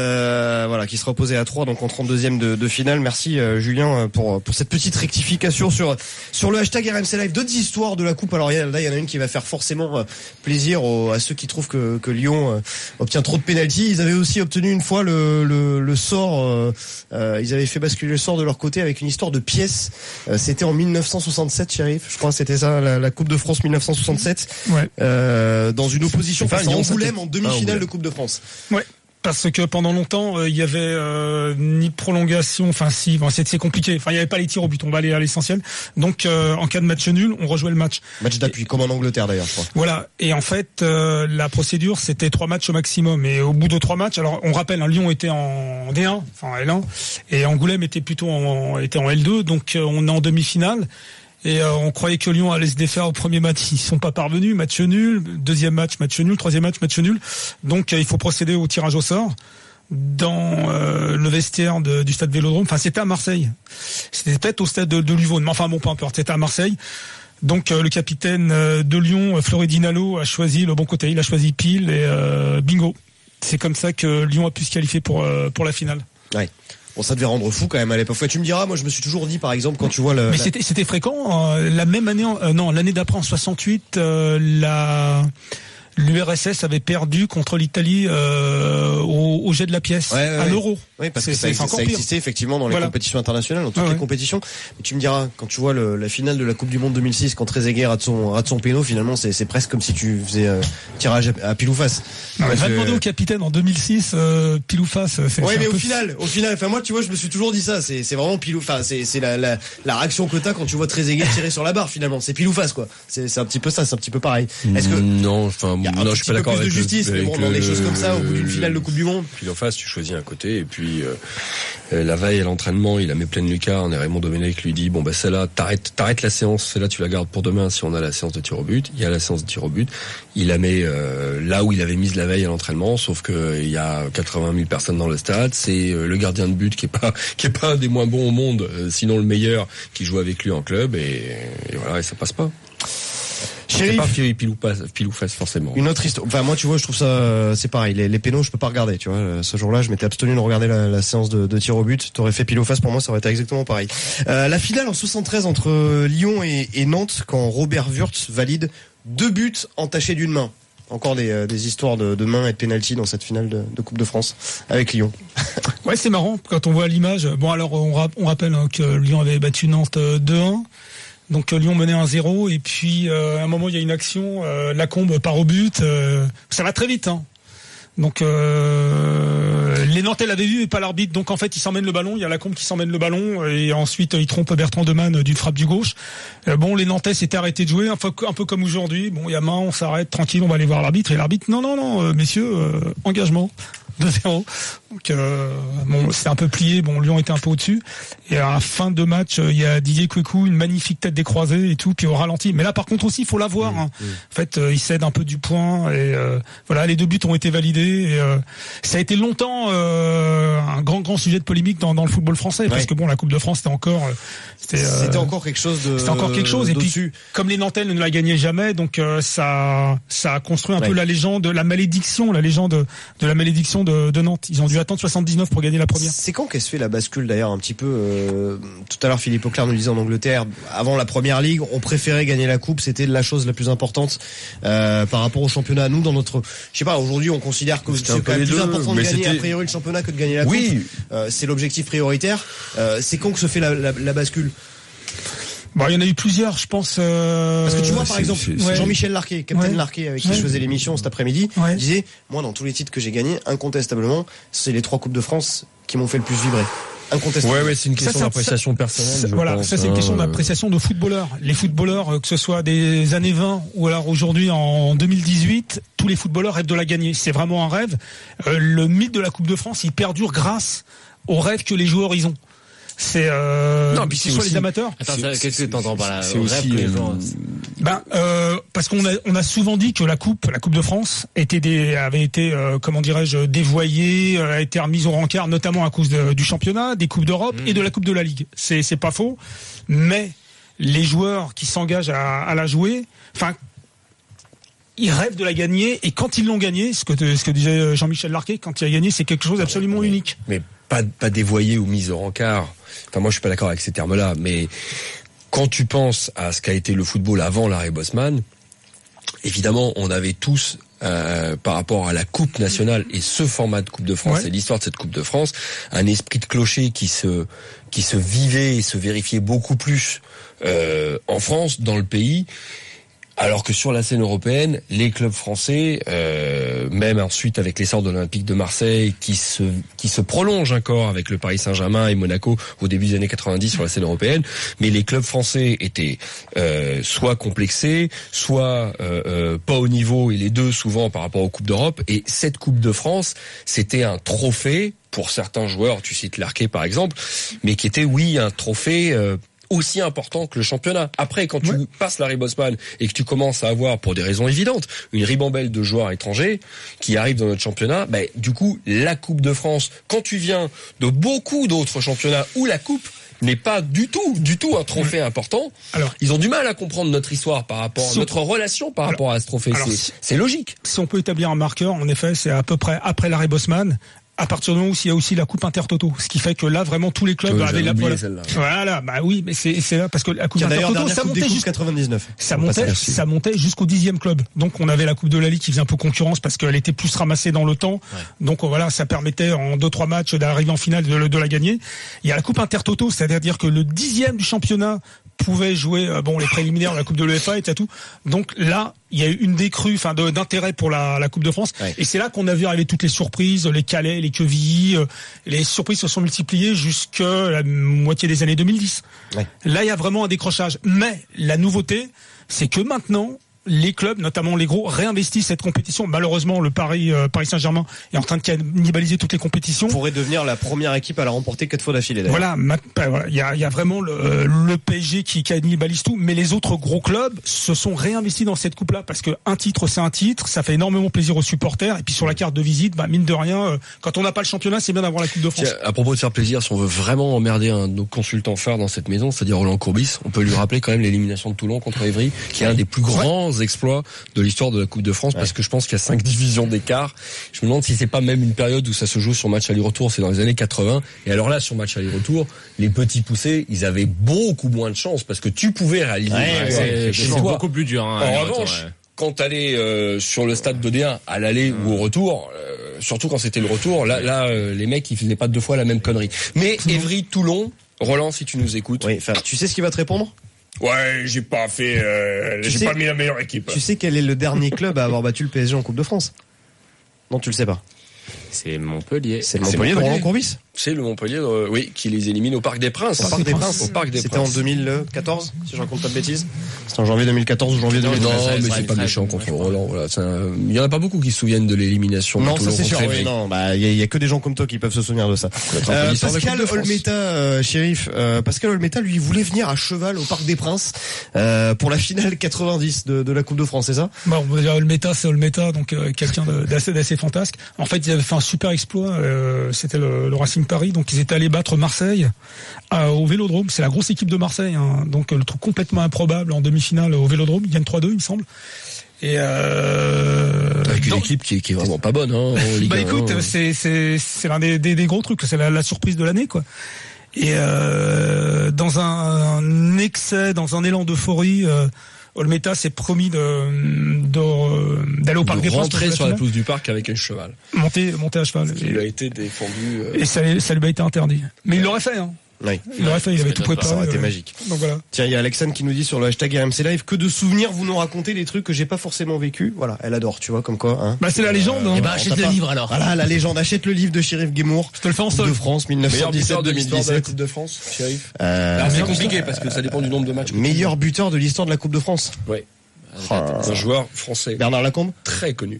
Qui sera opposé à 3, donc en 32e de finale. Merci Julien pour cette petite rectification sur le hashtag RMC Live. D'autres histoires de la coupe. Alors là, il y en a une qui va faire forcément plaisir à ceux qui trouvent que Lyon obtient trop de pénaltys. Ils avaient aussi obtenu une fois le sort, ils avaient fait basculer le sort de leur côté avec une histoire de pièces. C'était en 1967, Sheriff, je crois, c'était ça, la Coupe de France 1967. Dans une opposition face à Angoulême en demi-finale de Coupe de France. Ouais. Parce que pendant longtemps, il y avait ni de prolongation, c'est compliqué. Il y avait pas les tirs au but. On va aller à l'essentiel. Donc, en cas de match nul, on rejouait le match. Match d'appui, comme en Angleterre d'ailleurs, je crois. Voilà. Et en fait, la procédure, c'était 3 matchs au maximum. Et au bout de 3 matchs, alors on rappelle, Lyon était en D1, L1, et Angoulême était plutôt en L2. Donc, on est en demi-finale. Et on croyait que Lyon allait se défaire au premier match. Ils sont pas parvenus. Match nul. Deuxième match, match nul. Troisième match, match nul. Donc il faut procéder au tirage au sort dans le vestiaire du stade Vélodrome. C'était à Marseille. C'était peut-être au stade de Luvaune. Mais peu importe. C'était à Marseille. Donc le capitaine de Lyon, Floridinalo, a choisi le bon côté. Il a choisi pile et bingo. C'est comme ça que Lyon a pu se qualifier pour la finale. Ouais. Bon, ça devait rendre fou quand même à l'époque. Tu me diras, moi je me suis toujours dit, par exemple, quand tu vois Mais c'était fréquent. La même année, l'année d'après, en 68, l'URSS avait perdu contre l'Italie au jet de la pièce à l'Euro. Oui, parce que ça existait effectivement dans les compétitions internationales, dans toutes les compétitions. Mais tu me diras, quand tu vois la finale de la Coupe du Monde 2006, quand Trezeguet rate son péno, finalement c'est presque comme si tu faisais tirage à pile ou face. On va demander au capitaine en 2006 pile ou face. Oui, mais au final, moi tu vois, je me suis toujours dit ça. C'est vraiment pile ou face. C'est la réaction que t'as quand tu vois Trezeguet tirer sur la barre. Finalement, c'est pile ou face quoi. C'est un petit peu ça, c'est un petit peu pareil. Est-ce que non, je suis pas d'accord avec de justice, mais bon, dans des choses comme ça, au bout d'une finale de Coupe du Monde. Puis en face, tu choisis un côté, et puis la veille à l'entraînement, il la met pleine lucarne, et Raymond Domenech lui dit celle-là, t'arrêtes la séance, celle-là tu la gardes pour demain si on a la séance de tir au but. Il y a la séance de tir au but. Il la met là où il avait mise la veille à l'entraînement, sauf que il y a 80 000 personnes dans le stade. C'est le gardien de but qui est pas un des moins bons au monde, sinon le meilleur, qui joue avec lui en club, et voilà, et ça passe pas. C'est pas pile ou face forcément. Une autre histoire. Moi, tu vois, je trouve ça, c'est pareil. Les pénaux, je peux pas regarder. Tu vois, ce jour-là, je m'étais abstenu de regarder la séance de tir au but. T'aurais fait pile ou face, pour moi, ça aurait été exactement pareil. La finale en 73 entre Lyon et Nantes, quand Robert Wurtz valide 2 buts entachés d'une main. Encore des histoires de mains et de pénalty dans cette finale de Coupe de France avec Lyon. Ouais, c'est marrant quand on voit l'image. Bon, alors on rappelle que Lyon avait battu Nantes 2-1. Donc Lyon menait 1-0 et puis à un moment il y a une action, Lacombe part au but. Ça va très vite, hein. Donc les Nantais l'avaient vu et pas l'arbitre. Donc en fait, il s'emmène le ballon. Il y a Lacombe qui s'emmène le ballon et ensuite il trompe Bertrand Demanne d'une frappe du gauche. Bon, les Nantais s'étaient arrêtés de jouer, un peu comme aujourd'hui. Bon, il y a main, on s'arrête, tranquille, on va aller voir l'arbitre. Et l'arbitre, non, messieurs, engagement. 2-0. Donc bon, c'est un peu plié. Bon, Lyon était un peu au-dessus. Et à la fin de match, il y a Didier Kouekou, une magnifique tête décroisée et tout, puis au ralenti. Mais là, par contre aussi, il faut la voir. Hein. En fait, il cède un peu du point et voilà, les 2 buts ont été validés. Et, ça a été longtemps un grand sujet de polémique dans le football français, parce que bon, la Coupe de France, c'était encore quelque chose de. C'était encore quelque chose. Et puis, comme les Nantais ne la gagnaient jamais, donc ça a construit un peu la légende, la malédiction de la malédiction de Nantes. Ils ont dû attendre 79 pour gagner la première. C'est quand qu'elle se fait la bascule d'ailleurs un petit peu tout à l'heure Philippe Auclair nous disait en Angleterre, avant la première ligue, on préférait gagner la coupe, c'était la chose la plus importante par rapport au championnat. Nous, dans notre, je sais pas, aujourd'hui on considère que c'est quand même plus important de gagner a priori le championnat que de gagner la coupe. C'est l'objectif prioritaire. C'est quand que se fait la bascule? Bon, il y en a eu plusieurs, je pense. Parce que tu vois, par exemple, Jean-Michel Larquet, capitaine Larquet, avec qui je faisais l'émission cet après-midi, disait, moi, dans tous les titres que j'ai gagnés, incontestablement, c'est les 3 Coupes de France qui m'ont fait le plus vibrer. Incontestablement. Ouais, c'est une question d'appréciation personnelle. Voilà, ça c'est une question d'appréciation de footballeurs. Les footballeurs, que ce soit des années 20 ou alors aujourd'hui en 2018, tous les footballeurs rêvent de la gagner. C'est vraiment un rêve. Le mythe de la Coupe de France, il perdure grâce aux rêves que les joueurs ils ont. C'est non, puis c'est soit les amateurs. Attends, qu'est-ce que t'entends par là? C'est aussi les gens. Parce qu'on a souvent dit que la coupe de France avait été comment dirais-je dévoyée, a été remise au rencard, notamment à cause du championnat, des coupes d'Europe et de la coupe de la Ligue. C'est pas faux, mais les joueurs qui s'engagent à la jouer, enfin, ils rêvent de la gagner et quand ils l'ont gagnée, ce que disait Jean-Michel Larquet, quand il a gagné, c'est quelque chose d'absolument unique. Mais pas dévoyé ou mise au rencard. Enfin, moi, je suis pas d'accord avec ces termes-là, mais quand tu penses à ce qu'a été le football avant l'arrêt Bosman, évidemment, on avait tous, par rapport à la Coupe nationale et ce format de Coupe de France et l'histoire de cette Coupe de France, un esprit de clocher qui se vivait et se vérifiait beaucoup plus en France, dans le pays. Alors que sur la scène européenne, les clubs français, même ensuite avec l'essor de l'Olympique de Marseille, qui se prolonge encore avec le Paris Saint-Germain et Monaco au début des années 90 sur la scène européenne, mais les clubs français étaient soit complexés, soit pas au niveau, et les deux souvent par rapport aux Coupes d'Europe. Et cette Coupe de France, c'était un trophée pour certains joueurs, tu cites Larquet par exemple, mais qui était un trophée aussi important que le championnat. Après, quand tu passes l'arrêt Bosman et que tu commences à avoir, pour des raisons évidentes, une ribambelle de joueurs étrangers qui arrivent dans notre championnat, du coup, la Coupe de France, quand tu viens de beaucoup d'autres championnats où la Coupe n'est pas du tout un trophée important. Alors, ils ont du mal à comprendre notre histoire par rapport à notre relation par rapport à ce trophée. C'est logique. Si on peut établir un marqueur, en effet, c'est à peu près après l'arrêt Bosman. À partir du moment où il y a aussi la Coupe Intertoto, ce qui fait que là vraiment tous les clubs avaient la voilà, oui, mais c'est là parce que la Coupe Intertoto ça montait jusqu'à 99. Ça montait jusqu'au 10e club. Donc on avait la Coupe de la Ligue qui faisait un peu concurrence parce qu'elle était plus ramassée dans le temps. Donc voilà, ça permettait en 2-3 matchs d'arriver en finale de la gagner. Il y a la Coupe Intertoto, c'est-à-dire que le 10e du championnat pouvait jouer les préliminaires de la Coupe de l'UEFA et tout. Donc là, il y a eu une décrue d'intérêt pour la Coupe de France et c'est là qu'on a vu arriver toutes les surprises, les Calais, les Quevilly, les surprises se sont multipliées jusqu'à la moitié des années 2010. Là, il y a vraiment un décrochage, mais la nouveauté, c'est que maintenant les clubs, notamment les gros, réinvestissent cette compétition. Malheureusement, le Paris Saint-Germain est en train de cannibaliser toutes les compétitions. Pourrait devenir la première équipe à la remporter 4 fois d'affilée. D'ailleurs. Voilà, il y a vraiment le PSG qui cannibalise tout, mais les autres gros clubs se sont réinvestis dans cette coupe-là parce que un titre, c'est un titre, ça fait énormément plaisir aux supporters et puis sur la carte de visite, mine de rien, quand on n'a pas le championnat, c'est bien d'avoir la Coupe de France. Tiens, à propos de faire plaisir, si on veut vraiment emmerder un de nos consultants phares dans cette maison, c'est-à-dire Roland Courbis, on peut lui rappeler quand même l'élimination de Toulon contre Évry, qui est un des plus grands grands exploits de l'histoire de la Coupe de France, parce que je pense qu'il y a 5 divisions d'écart. Je me demande si c'est pas même une période où ça se joue sur match aller-retour, c'est dans les années 80. Et alors là, sur match aller-retour, les petits poussés, ils avaient beaucoup moins de chance, parce que tu pouvais réaliser c'est beaucoup plus dur. Hein, en revanche, quand t'allais sur le stade de D1 à l'aller ou au retour, surtout quand c'était le retour, là les mecs ils faisaient pas 2 fois la même connerie. Mais Évry, Toulon, Roland, si tu nous écoutes. Oui, enfin, tu sais ce qu'il va te répondre? Ouais, j'ai pas mis la meilleure équipe. Tu sais quel est le dernier club à avoir battu le PSG en Coupe de France? Non, tu le sais pas. C'est Montpellier. C'est le Montpellier de Roland Courbis. C'est le Montpellier, oui, qui les élimine au Parc des Princes. Au Parc des Princes. C'était en 2014, si je raconte pas de bêtises. C'était en janvier 2014 ou janvier 2013. Non, mais c'est pas méchant contre Roland. Voilà, il y en a pas beaucoup qui se souviennent de l'élimination. Non, ça c'est sûr. Oui, non, bah il y a que des gens comme toi qui peuvent se souvenir de ça. Pascal Olmeta, shérif. Pascal Olmeta, lui, voulait venir à cheval au Parc des Princes pour la finale 90 de la Coupe de France, c'est ça? Bon, Olmeta, c'est Olmeta, donc quelqu'un d'assez fantasque. En fait, il avait fait un super exploit. C'était le Racing Paris, donc ils étaient allés battre Marseille au Vélodrome. C'est la grosse équipe de Marseille, hein. Donc le truc complètement improbable en demi-finale au Vélodrome. Ils gagnent 3-2, il me semble. Et avec une équipe qui est vraiment pas bonne, hein, en Ligue 1, écoute, hein. c'est l'un des gros trucs, c'est la surprise de l'année, quoi. Et dans un excès, dans un élan d'euphorie, Olmeta s'est promis d'aller au Parc des Princes, rentrer sur la pelouse du parc avec un cheval. Monter à cheval. Il a été défendu. Et ça lui a été interdit. Mais il l'aurait fait, hein. Oui. Il l'aurait fait, il avait tout préparé. Ça aurait été magique. Donc voilà. Tiens, il y a Alexandre qui nous dit sur le hashtag RMC Live, que de souvenirs vous nous racontez des trucs que j'ai pas forcément vécu. Voilà, elle adore, tu vois, comme quoi, hein. Bah, c'est la légende, hein. Eh ben, achète le livre, alors. Voilà, la légende. Achète le livre de Chérif Guémour. Je te le fais en Coupe sol. de France, Meilleur buteur de l'histoire de la 1917-2017. Coupe de France, Chérif. Alors, c'est compliqué parce que ça dépend du nombre de matchs. Meilleur buteur de l'histoire de la Coupe de France. Ouais. Un joueur français. Bernard Lacombe. Très connu.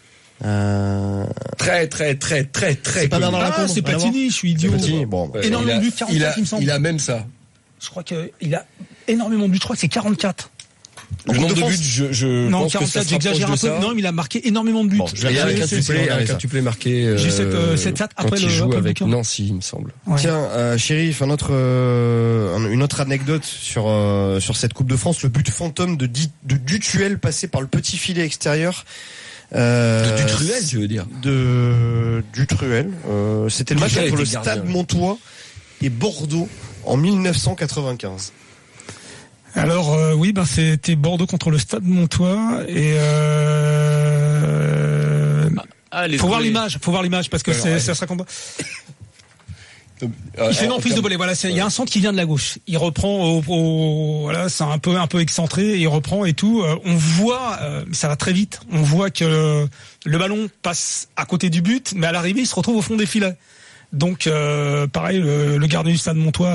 Très C'est pas Bernard Lacombe. C'est Platini, je suis idiot. Platini, bon. Énormément de buts, 44, il me semble. Il a même ça. Je crois qu'il a énormément de buts. Je crois que c'est 44. Le nombre de buts, je non, pense 44, que j'exagère un peu. Non, mais il a marqué énormément de buts. Bon, et avec un quintuplé marqué. J'ai cette stat après quand il joue avec bouquin. Nancy, il me semble. Ouais. Tiens, Chérif, une autre anecdote sur cette Coupe de France, le but fantôme de Dutuel passé par le petit filet extérieur. De Dutruel, je veux dire. De Dutruel. C'était le match Dutuel entre le était gardien. Stade Montois et Bordeaux en 1995. Alors oui, ben c'était Bordeaux contre le Stade Montois et faut voir l'image parce que ça se raconte pas. Il fait une emprise de volée. Voilà, il y a un centre qui vient de la gauche. Il reprend voilà, c'est un peu excentré. Il reprend et tout. On voit, ça va très vite. On voit que le ballon passe à côté du but, mais à l'arrivée, il se retrouve au fond des filets. Donc, pareil, le gardien du Stade Montois,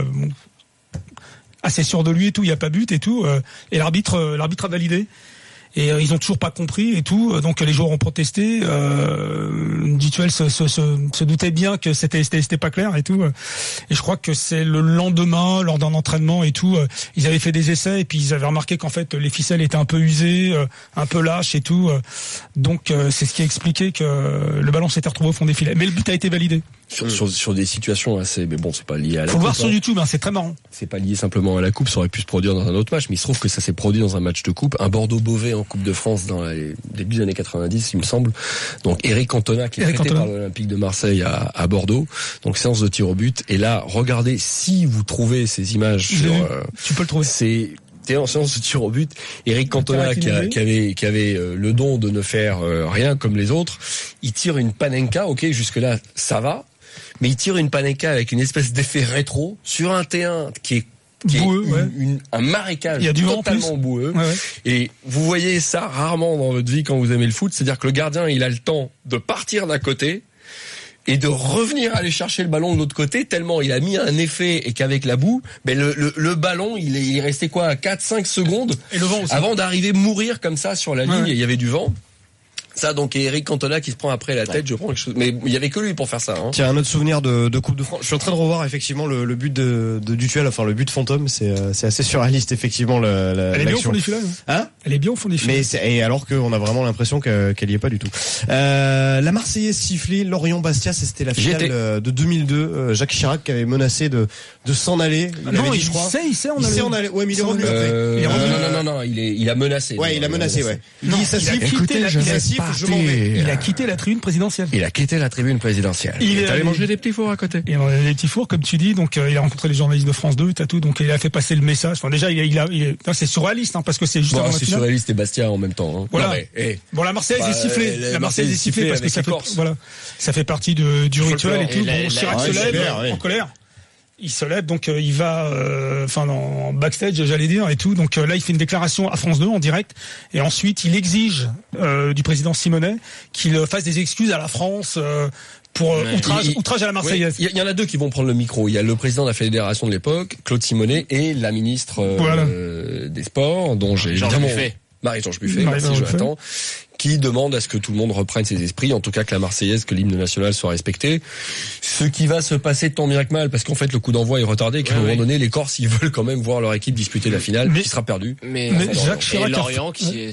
assez sûr de lui et tout. Il n'y a pas but et tout. Et l'arbitre a validé. Et ils ont toujours pas compris et tout, donc les joueurs ont protesté. Dutuel se doutait bien que c'était pas clair et tout. Et je crois que c'est le lendemain, lors d'un entraînement et tout, ils avaient fait des essais et puis ils avaient remarqué qu'en fait les ficelles étaient un peu usées, un peu lâches et tout. Donc c'est ce qui a expliqué que le ballon s'était retrouvé au fond des filets. Mais le but a été validé. Sur des situations assez, mais bon, c'est pas lié à la Faut coupe. le voir sur YouTube, hein, c'est très marrant. C'est pas lié simplement à la coupe, ça aurait pu se produire dans un autre match, mais il se trouve que ça s'est produit dans un match de coupe, un Bordeaux-Beauvais en Coupe de France dans les débuts des années 90, il me semble. Donc Eric Cantona qui est prêté par l'Olympique de Marseille à Bordeaux. Donc séance de tir au but. Et là, regardez, si vous trouvez ces images tu peux le trouver. C'est en séance de tir au but. Eric Cantona qui avait le don de ne faire rien comme les autres, il tire une panenka. Ok, jusque là ça va. Mais il tire une panenka avec une espèce d'effet rétro sur un terrain qui est boueux, un marécage totalement boueux. Ouais. Et vous voyez ça rarement dans votre vie quand vous aimez le foot, c'est-à-dire que le gardien, il a le temps de partir d'un côté et de revenir aller chercher le ballon de l'autre côté, tellement il a mis un effet et qu'avec la boue, le ballon, il est resté quoi, 4-5 secondes et le vent aussi. Avant d'arriver mourir comme ça sur la ligne, et il y avait du vent. Ça, donc, et Eric Cantona qui se prend après la tête, je prends quelque chose. Mais il y avait que lui pour faire ça, hein. Tiens, un autre souvenir de Coupe de France. Je suis en train de revoir, effectivement, le but de Dutuel, enfin, le but fantôme, c'est assez surréaliste, effectivement, Elle est bien au fond des filets, hein? Elle est bien au fond des filets. Et alors qu'on a vraiment l'impression qu'elle y est pas du tout. La Marseillaise sifflée, Lorient-Bastia, c'était la finale de 2002. Jacques Chirac qui avait menacé de s'en aller. Il sait en aller. Ouais, mais il est revenu après. Non, il a menacé. Ouais, il a menacé, ouais. Il dit ça siffle, je m'en vais. Il a quitté la tribune présidentielle. Il a quitté la tribune présidentielle. Il est allé manger des petits fours à côté. Et des petits fours, comme tu dis. Donc, il a rencontré les journalistes de France 2, tout. Donc, il a fait passer le message. Enfin, déjà, c'est surréaliste, hein, parce que c'est juste avant la finale. C'est surréaliste et Bastia en même temps. Hein. Voilà. Bon, la Marseillaise est sifflée. La Marseillaise est sifflée parce que ça fait partie du rituel et tout. Bon, Chirac se lève en colère. Il se lève, donc il va, en backstage, j'allais dire, et tout. Donc là, il fait une déclaration à France 2 en direct, et ensuite il exige du président Simonet qu'il fasse des excuses à la France pour outrage à la Marseillaise. Il y en a deux qui vont prendre le micro. Il y a le président de la fédération de l'époque, Claude Simonet, et la ministre des Sports, dont j'ai évidemment Marie-Georges Buffet, merci Jonathan, qui demande à ce que tout le monde reprenne ses esprits, en tout cas que la Marseillaise, que l'hymne national soit respecté. Ce qui va se passer tant bien que mal, parce qu'en fait le coup d'envoi est retardé, et qu'à un moment donné, les Corses, ils veulent quand même voir leur équipe disputer la finale, qui sera perdue. Mais Jacques Chirac, Lorient,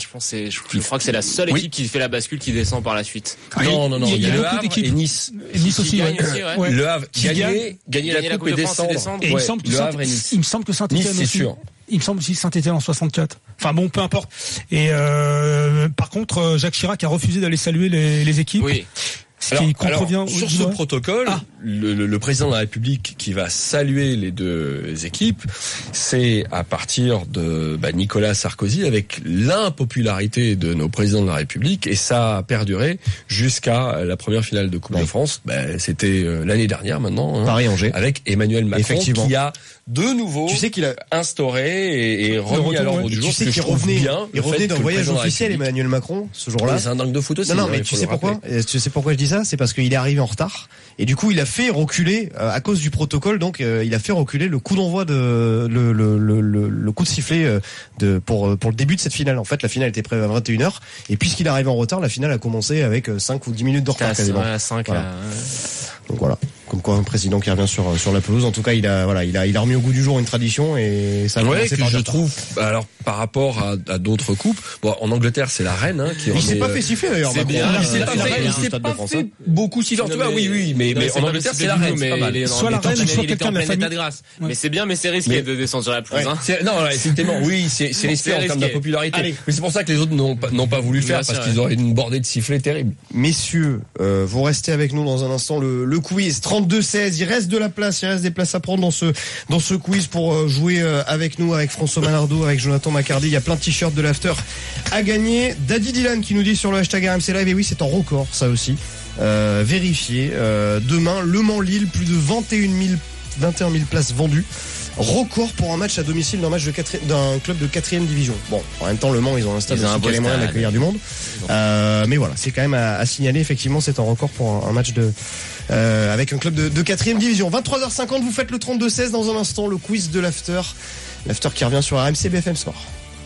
je crois que c'est la seule équipe qui fait la bascule, qui descend par la suite. Non, il y a Le Havre et Nice. Nice aussi, ouais. Le Havre, gagner la coupe et descendre. Et il me semble que Saint-Étienne aussi. C'est sûr. Il me semble aussi Saint-Étienne en 64. Enfin bon, peu importe. Et par contre, Jacques Chirac a refusé d'aller saluer les équipes. Oui. Alors, sur ce protocole, le président de la République qui va saluer les deux équipes, c'est à partir de Nicolas Sarkozy, avec l'impopularité de nos présidents de la République, et ça a perduré jusqu'à la première finale de Coupe de France. C'était l'année dernière maintenant, Paris-Angers, avec Emmanuel Macron, qui a de nouveau qu'il a instauré et remis à l'ordre du jour. Tu sais qu'il revenait d'un voyage officiel, Emmanuel Macron, ce jour-là. C'est un dingue de foot aussi. Non, mais tu sais pourquoi? Tu sais pourquoi je dis ça? C'est parce qu'il est arrivé en retard. Et du coup, il a fait reculer, à cause du protocole, donc, il a fait reculer le coup d'envoi le coup de sifflet, pour le début de cette finale. En fait, la finale était prévue à 21h. Et puisqu'il est arrivé en retard, la finale a commencé avec 5 ou 10 minutes de retard, quasiment. À 5, voilà. Donc voilà. Comme quoi, un président qui revient sur la pelouse. En tout cas, il a remis au goût du jour une tradition, et ça que je trouve, alors, par rapport à d'autres coupes, en Angleterre, c'est la reine, qui il s'est pas fait siffler, d'ailleurs. C'est bien. Il s'est pas fait beaucoup siffler. Oui, mais en Angleterre, c'est la reine, c'est pas mal. Soit la reine, soit quelqu'un de la famille. Mais c'est bien, mais c'est risqué de descendre sur la pelouse, Non, effectivement, oui, c'est risqué en termes de popularité. Mais c'est pour ça que les autres n'ont pas voulu le faire, parce qu'ils auraient une bordée de sifflets terrible. Messieurs, vous restez avec nous dans un instant, le quiz 32-16, il reste de la place, il reste des places à prendre dans ce quiz pour jouer avec nous, avec François Malardo, avec Jonathan Macardy. Il y a plein de t-shirts de l'after à gagner. Daddy Dylan qui nous dit sur le hashtag RMC Live, et oui, c'est en record, ça aussi. Vérifié. Demain, Le Mans-Lille, plus de 21 000 places vendues. Record pour un match à domicile d'un club de 4e division. Bon, en même temps, Le Mans, ils ont un stade qui a les moyens d'accueillir du monde. Mais voilà, c'est quand même à signaler. Effectivement, c'est un record pour un match avec un club de 4e division. 23h50, vous faites le 32-16 dans un instant, le quiz de l'after. L'after qui revient sur RMC BFM Sport.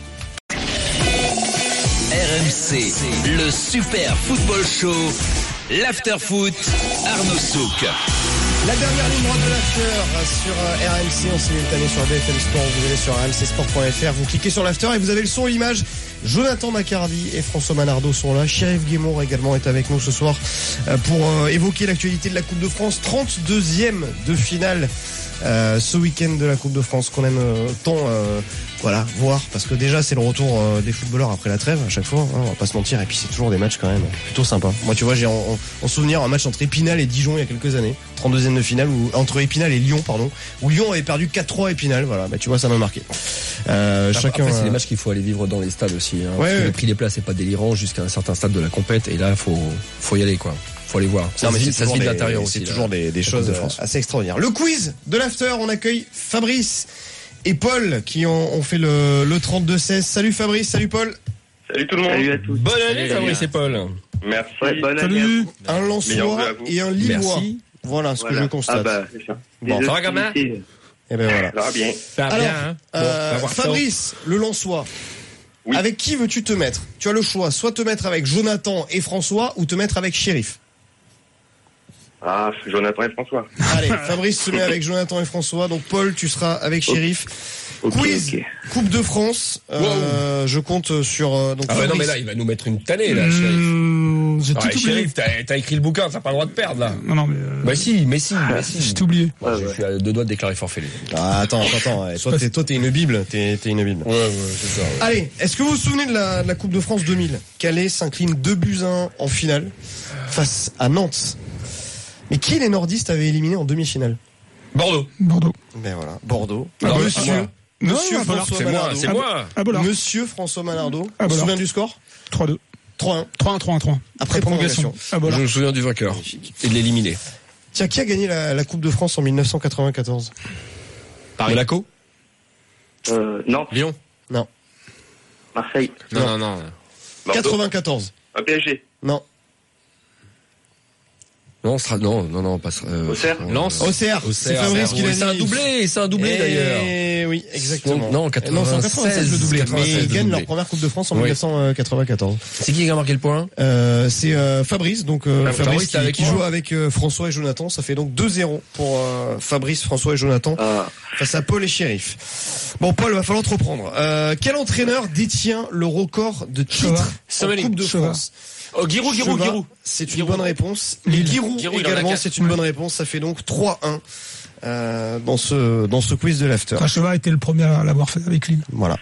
RMC, le Super Football Show, l'After Foot, Arnaud Souk. La dernière ligne droite de l'after sur RMC en simultané sur BFM Sport. Vous allez sur rmcsport.fr, vous cliquez sur l'after et vous avez le son et l'image. Jonathan Macardy et François Manardo sont là. Chérif Guémour également est avec nous ce soir pour évoquer l'actualité de la Coupe de France. 32e de finale ce week-end de la Coupe de France qu'on aime tant voir, parce que déjà c'est le retour des footballeurs après la trêve à chaque fois, on va pas se mentir, et puis c'est toujours des matchs quand même plutôt sympas. Moi tu vois, j'ai en souvenir un match entre Épinal et Dijon il y a quelques années, 32e de finale, entre Épinal et Lyon, où Lyon avait perdu 4-3 à Épinal, voilà, tu vois, ça m'a marqué. Chacun, après c'est des matchs qu'il faut aller vivre dans les stades aussi, parce que le prix des places c'est pas délirant jusqu'à un certain stade de la compète, et là faut y aller quoi. Faut aller voir. Ça se vit de l'intérieur aussi. C'est toujours des choses assez extraordinaires. Le quiz de l'after, on accueille Fabrice et Paul qui ont fait le 32-16. Salut Fabrice, salut Paul. Salut tout le monde. Salut à tous. Bonne année Fabrice et Paul. Merci. Bonne année à vous. Un Lensois et un Lillois. Merci. Voilà ce que je constate. C'est ça. Bon, ça va quand même. Et voilà. Ça va bien. Ça va bien, hein. Fabrice, le Lensois. Oui. Avec qui veux-tu te mettre? Tu as le choix, soit te mettre avec Jonathan et François, ou te mettre avec Chérif. Ah, Jonathan et François. Allez, Fabrice se met avec Jonathan et François. Donc Paul, tu seras avec Shérif. Quiz, Coupe de France. Je compte sur donc. Ah ouais, non mais là il va nous mettre une tannée là, Shérif. J'ai tout oublié. Shérif, t'as écrit le bouquin, t'as pas le droit de perdre là. Non, mais. Bah si. J'ai tout oublié. Je suis à 2 doigts de déclarer forfait. Ah, attends. Ouais. Toi, t'es une bible. T'es une bible. Ouais, c'est ça. Ouais. Allez, est-ce que vous vous souvenez de la Coupe de France 2000? Calais s'incline 2-1 en finale face à Nantes. Mais qui les nordistes avaient éliminé en demi-finale? Bordeaux. Ben voilà, Bordeaux. Monsieur François C'est Malardo. moi. C'est moi. Bollard. Monsieur François Malardo. Tu te Bollard. souviens du score? 3-2. 3-1. 3-1. Après prolongation. Ah, Bollard. Je me souviens du vainqueur et de l'éliminer. Tiens, qui a gagné la Coupe de France en 1994? Paris. Monaco. Nantes, Lyon. Non. Marseille, Non. Bordeaux, 94. PSG, Non. Non, pas. Auxerre. Lens. Auxerre. C'est Fabrice qui l'a C'est un doublé d'ailleurs. Oui, exactement. Non, Non, c'est en 96 le doublé. 96, Mais ils gagnent doublé. leur première Coupe de France en Oui. 1994. C'est qui a marqué le point? C'est Fabrice, donc Fabrice, Fabrice t'es avec qui moi. joue avec François et Jonathan. Ça fait donc 2-0 pour Fabrice, François et Jonathan face à Paul et Shérif. Bon, Paul, va falloir te reprendre. Quel entraîneur détient le record de titres en Sommelier. Coupe de France? Oh, Giroud. C'est une bonne réponse. Lille. Giroud Giroud, il en a également, 4. c'est une bonne réponse. Ça fait donc 3-1 dans ce quiz de l'after. Cheva était le premier à l'avoir fait avec Lille. Voilà.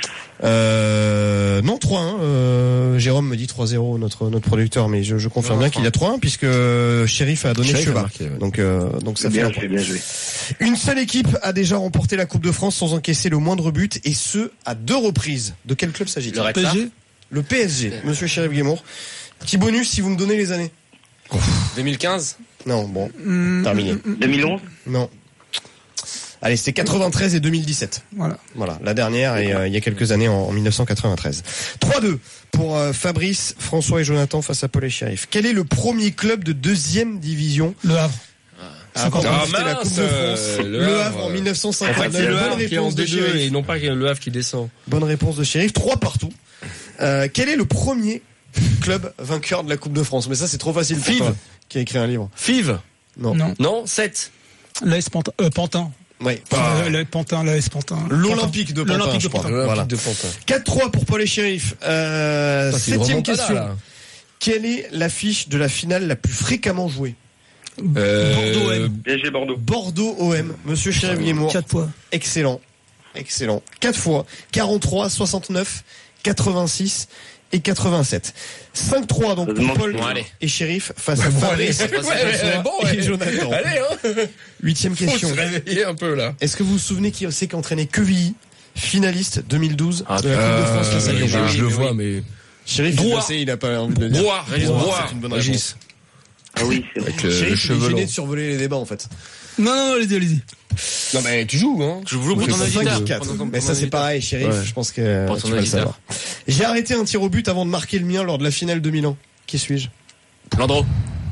Non, 3-1. Jérôme me dit 3-0, notre producteur, mais je confirme bien qu'il y a 3-1 puisque Shérif a donné Shérif a Cheva. marqué, ouais. Donc ça fait un point. bien joué. Une seule équipe a déjà remporté la Coupe de France sans encaisser le moindre but, et ce à 2 reprises. De quel club s'agit-il? Le Red Star. PSG. Le PSG. Monsieur Shérif Guémour. Petit bonus si vous me donnez les années. 2015. Non, bon, terminé. 2011, Non. Allez, c'était 93 et 2017. Voilà, la dernière, et il y a quelques années, en 1993. 3-2 pour Fabrice, François et Jonathan face à Paul et Shérif. Quel est le premier club de 2e division Le Havre. à avoir remporté la Coupe de France? Le Havre en En 1959. fait, c'est le Bonne Havre qui est en réponse de D2 Shérif. et non pas le Havre qui descend. Bonne réponse de Shérif. 3 partout. Quel est le premier club vainqueur de la Coupe de France? Mais ça, c'est trop facile pour Fives. toi, qui a écrit un livre. Fives. Non. Non, 7. L'AS Pantin. Pantin. Ouais. L'AS Pantin. L'Olympique de Pantin, L'Olympique je de crois. Pantin. Voilà. de Pantin. 4-3 pour Paul et Shérif. C'est une Septième remontada, question. là. Quelle est l'affiche de la finale la plus fréquemment jouée? Bordeaux M. PSG Bordeaux. Bordeaux OM. Monsieur Shérif Guémour. 4 fois. Excellent. 4 fois. 43, 69, 86 et 87. 5-3 donc pour Heureusement Paul Bon, allez. et Shérif face à Fabrice et Jonathan. Allez, hein. 8e Faut question. se réveiller un peu, là. Est-ce que vous vous souvenez qui c'est qu'entraînait Quevilly, finaliste 2012 de la Coupe de France face à Lyon? Je le vois, mais. Shérif, il le sait, il a pas envie de le dire. Régis Brouard. C'est une bonne Régis. réponse. Ah oui, c'est vrai. Avec le Shérif, il est cheveu gêné long. de survoler les débats en fait. Non, allez-y. Non, mais tu joues, hein. Je vous le Donc, ton auditeur. 5-4. Mais ça c'est pareil, Shérif, Ouais. je pense que Pour ton tu vas le auditeur. savoir. J'ai arrêté un tir au but avant de marquer le mien lors de la finale 2001. Qui suis-je? Landreau.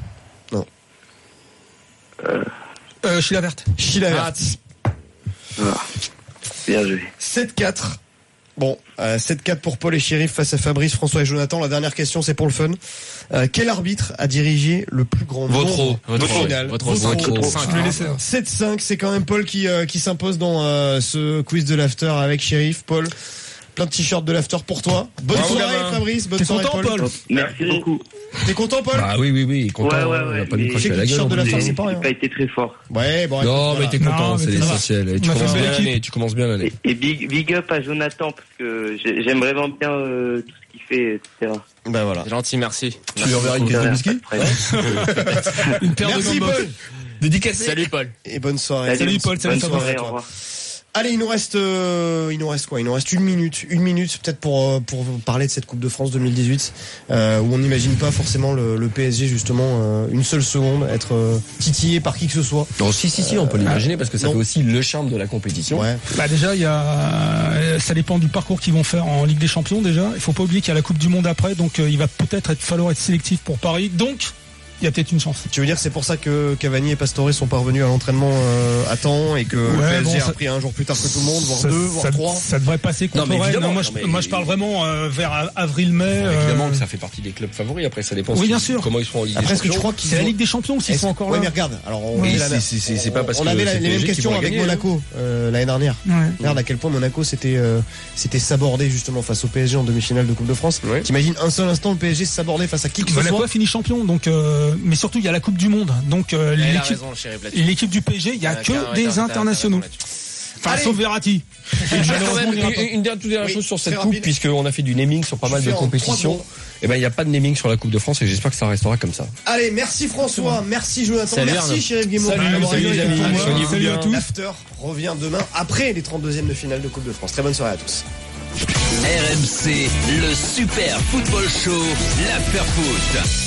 Chila Verte. Chilavert. Bien joué. 7-4. Bon, 7-4 pour Paul et Shérif face à Fabrice, François et Jonathan. La dernière question, c'est pour le fun. Quel arbitre a dirigé le plus grand nombre de finales? Votre 7-5, c'est quand même Paul qui s'impose dans ce quiz de l'after avec Shérif. Paul, plein de t-shirts de l'after pour toi. Bonne Bravo, soirée gamin. Fabrice, bonne T'es soirée content, Paul? Merci beaucoup. T'es content Paul? Ah oui, content. Ouais, On va pas lui mais- cracher à la J'ai gueule. de la en fin, plus. c'est pas J'ai rien. pas été très fort. Ouais, bon. Non, mais écoute, t'es voilà. content, Non, c'est mais ça va. l'essentiel. Et tu On a fait commences une bien belle équipe. l'année, tu commences bien l'année. Et big up à Jonathan parce que j'aime vraiment bien tout ce qu'il fait, etc. Ben voilà. C'est gentil, merci. Tu lui enverras une caisse de whisky? Une paire de Merci gambas. Paul. Dédicacé. Salut Paul. Et bonne soirée. Salut, Paul, salut, Bonne Fabrice. soirée, à au toi. revoir. Allez, il nous reste quoi? Il nous reste une minute peut-être pour parler de cette Coupe de France 2018 où on n'imagine pas forcément le PSG justement une seule seconde être titillé par qui que ce soit. Non, si, on peut l'imaginer parce que ça non. fait aussi le charme de la compétition. Ouais. Bah déjà, ça dépend du parcours qu'ils vont faire en Ligue des Champions déjà. Il faut pas oublier qu'il y a la Coupe du Monde après, donc il va peut-être falloir être sélectif pour Paris. Donc, il y a peut-être une chance. Tu veux dire que c'est pour ça que Cavani et Pastore sont pas revenus à l'entraînement à temps et que le PSG a pris un jour plus tard que tout le monde, voire 2, voire 3. Ça devrait passer contre Rennes. Moi, je parle vraiment vers avril-mai. Évidemment que ça fait partie des clubs favoris. Après, ça dépend. Oui, bien sûr. Comment ils seront en Ligue des Après, Champions. je crois qu'ils c'est la Ligue des Champions s'ils sont encore là. Ouais, mais regarde. Alors, c'est pas parce on que avait c'est les mêmes PSG questions qui vont avec gagner, Monaco l'année dernière. Ouais. Regarde à quel point Monaco s'était sabordé justement face au PSG en demi-finale de Coupe de France. Ouais. T'imagines un seul instant le PSG se saborder face à qui que ce Monaco soit. a fini champion, donc mais surtout il y a la Coupe du Monde, donc l'équipe du PSG, il y a que des internationaux. Enfin, sauf Verratti. Une toute dernière chose sur cette très coupe, rapide. puisqu'on a fait du naming sur pas mal de compétitions. Et ben, il n'y a pas de naming sur la Coupe de France et j'espère que ça restera comme ça. Allez, merci François, merci Jonathan, Salut merci Arnaud. Chérif Guimond. Salut les amis, soignez-vous Salut à bien. tous. L'after revient demain après les 32e de finale de Coupe de France. Très bonne soirée à tous. RMC, le super football show, l'after foot.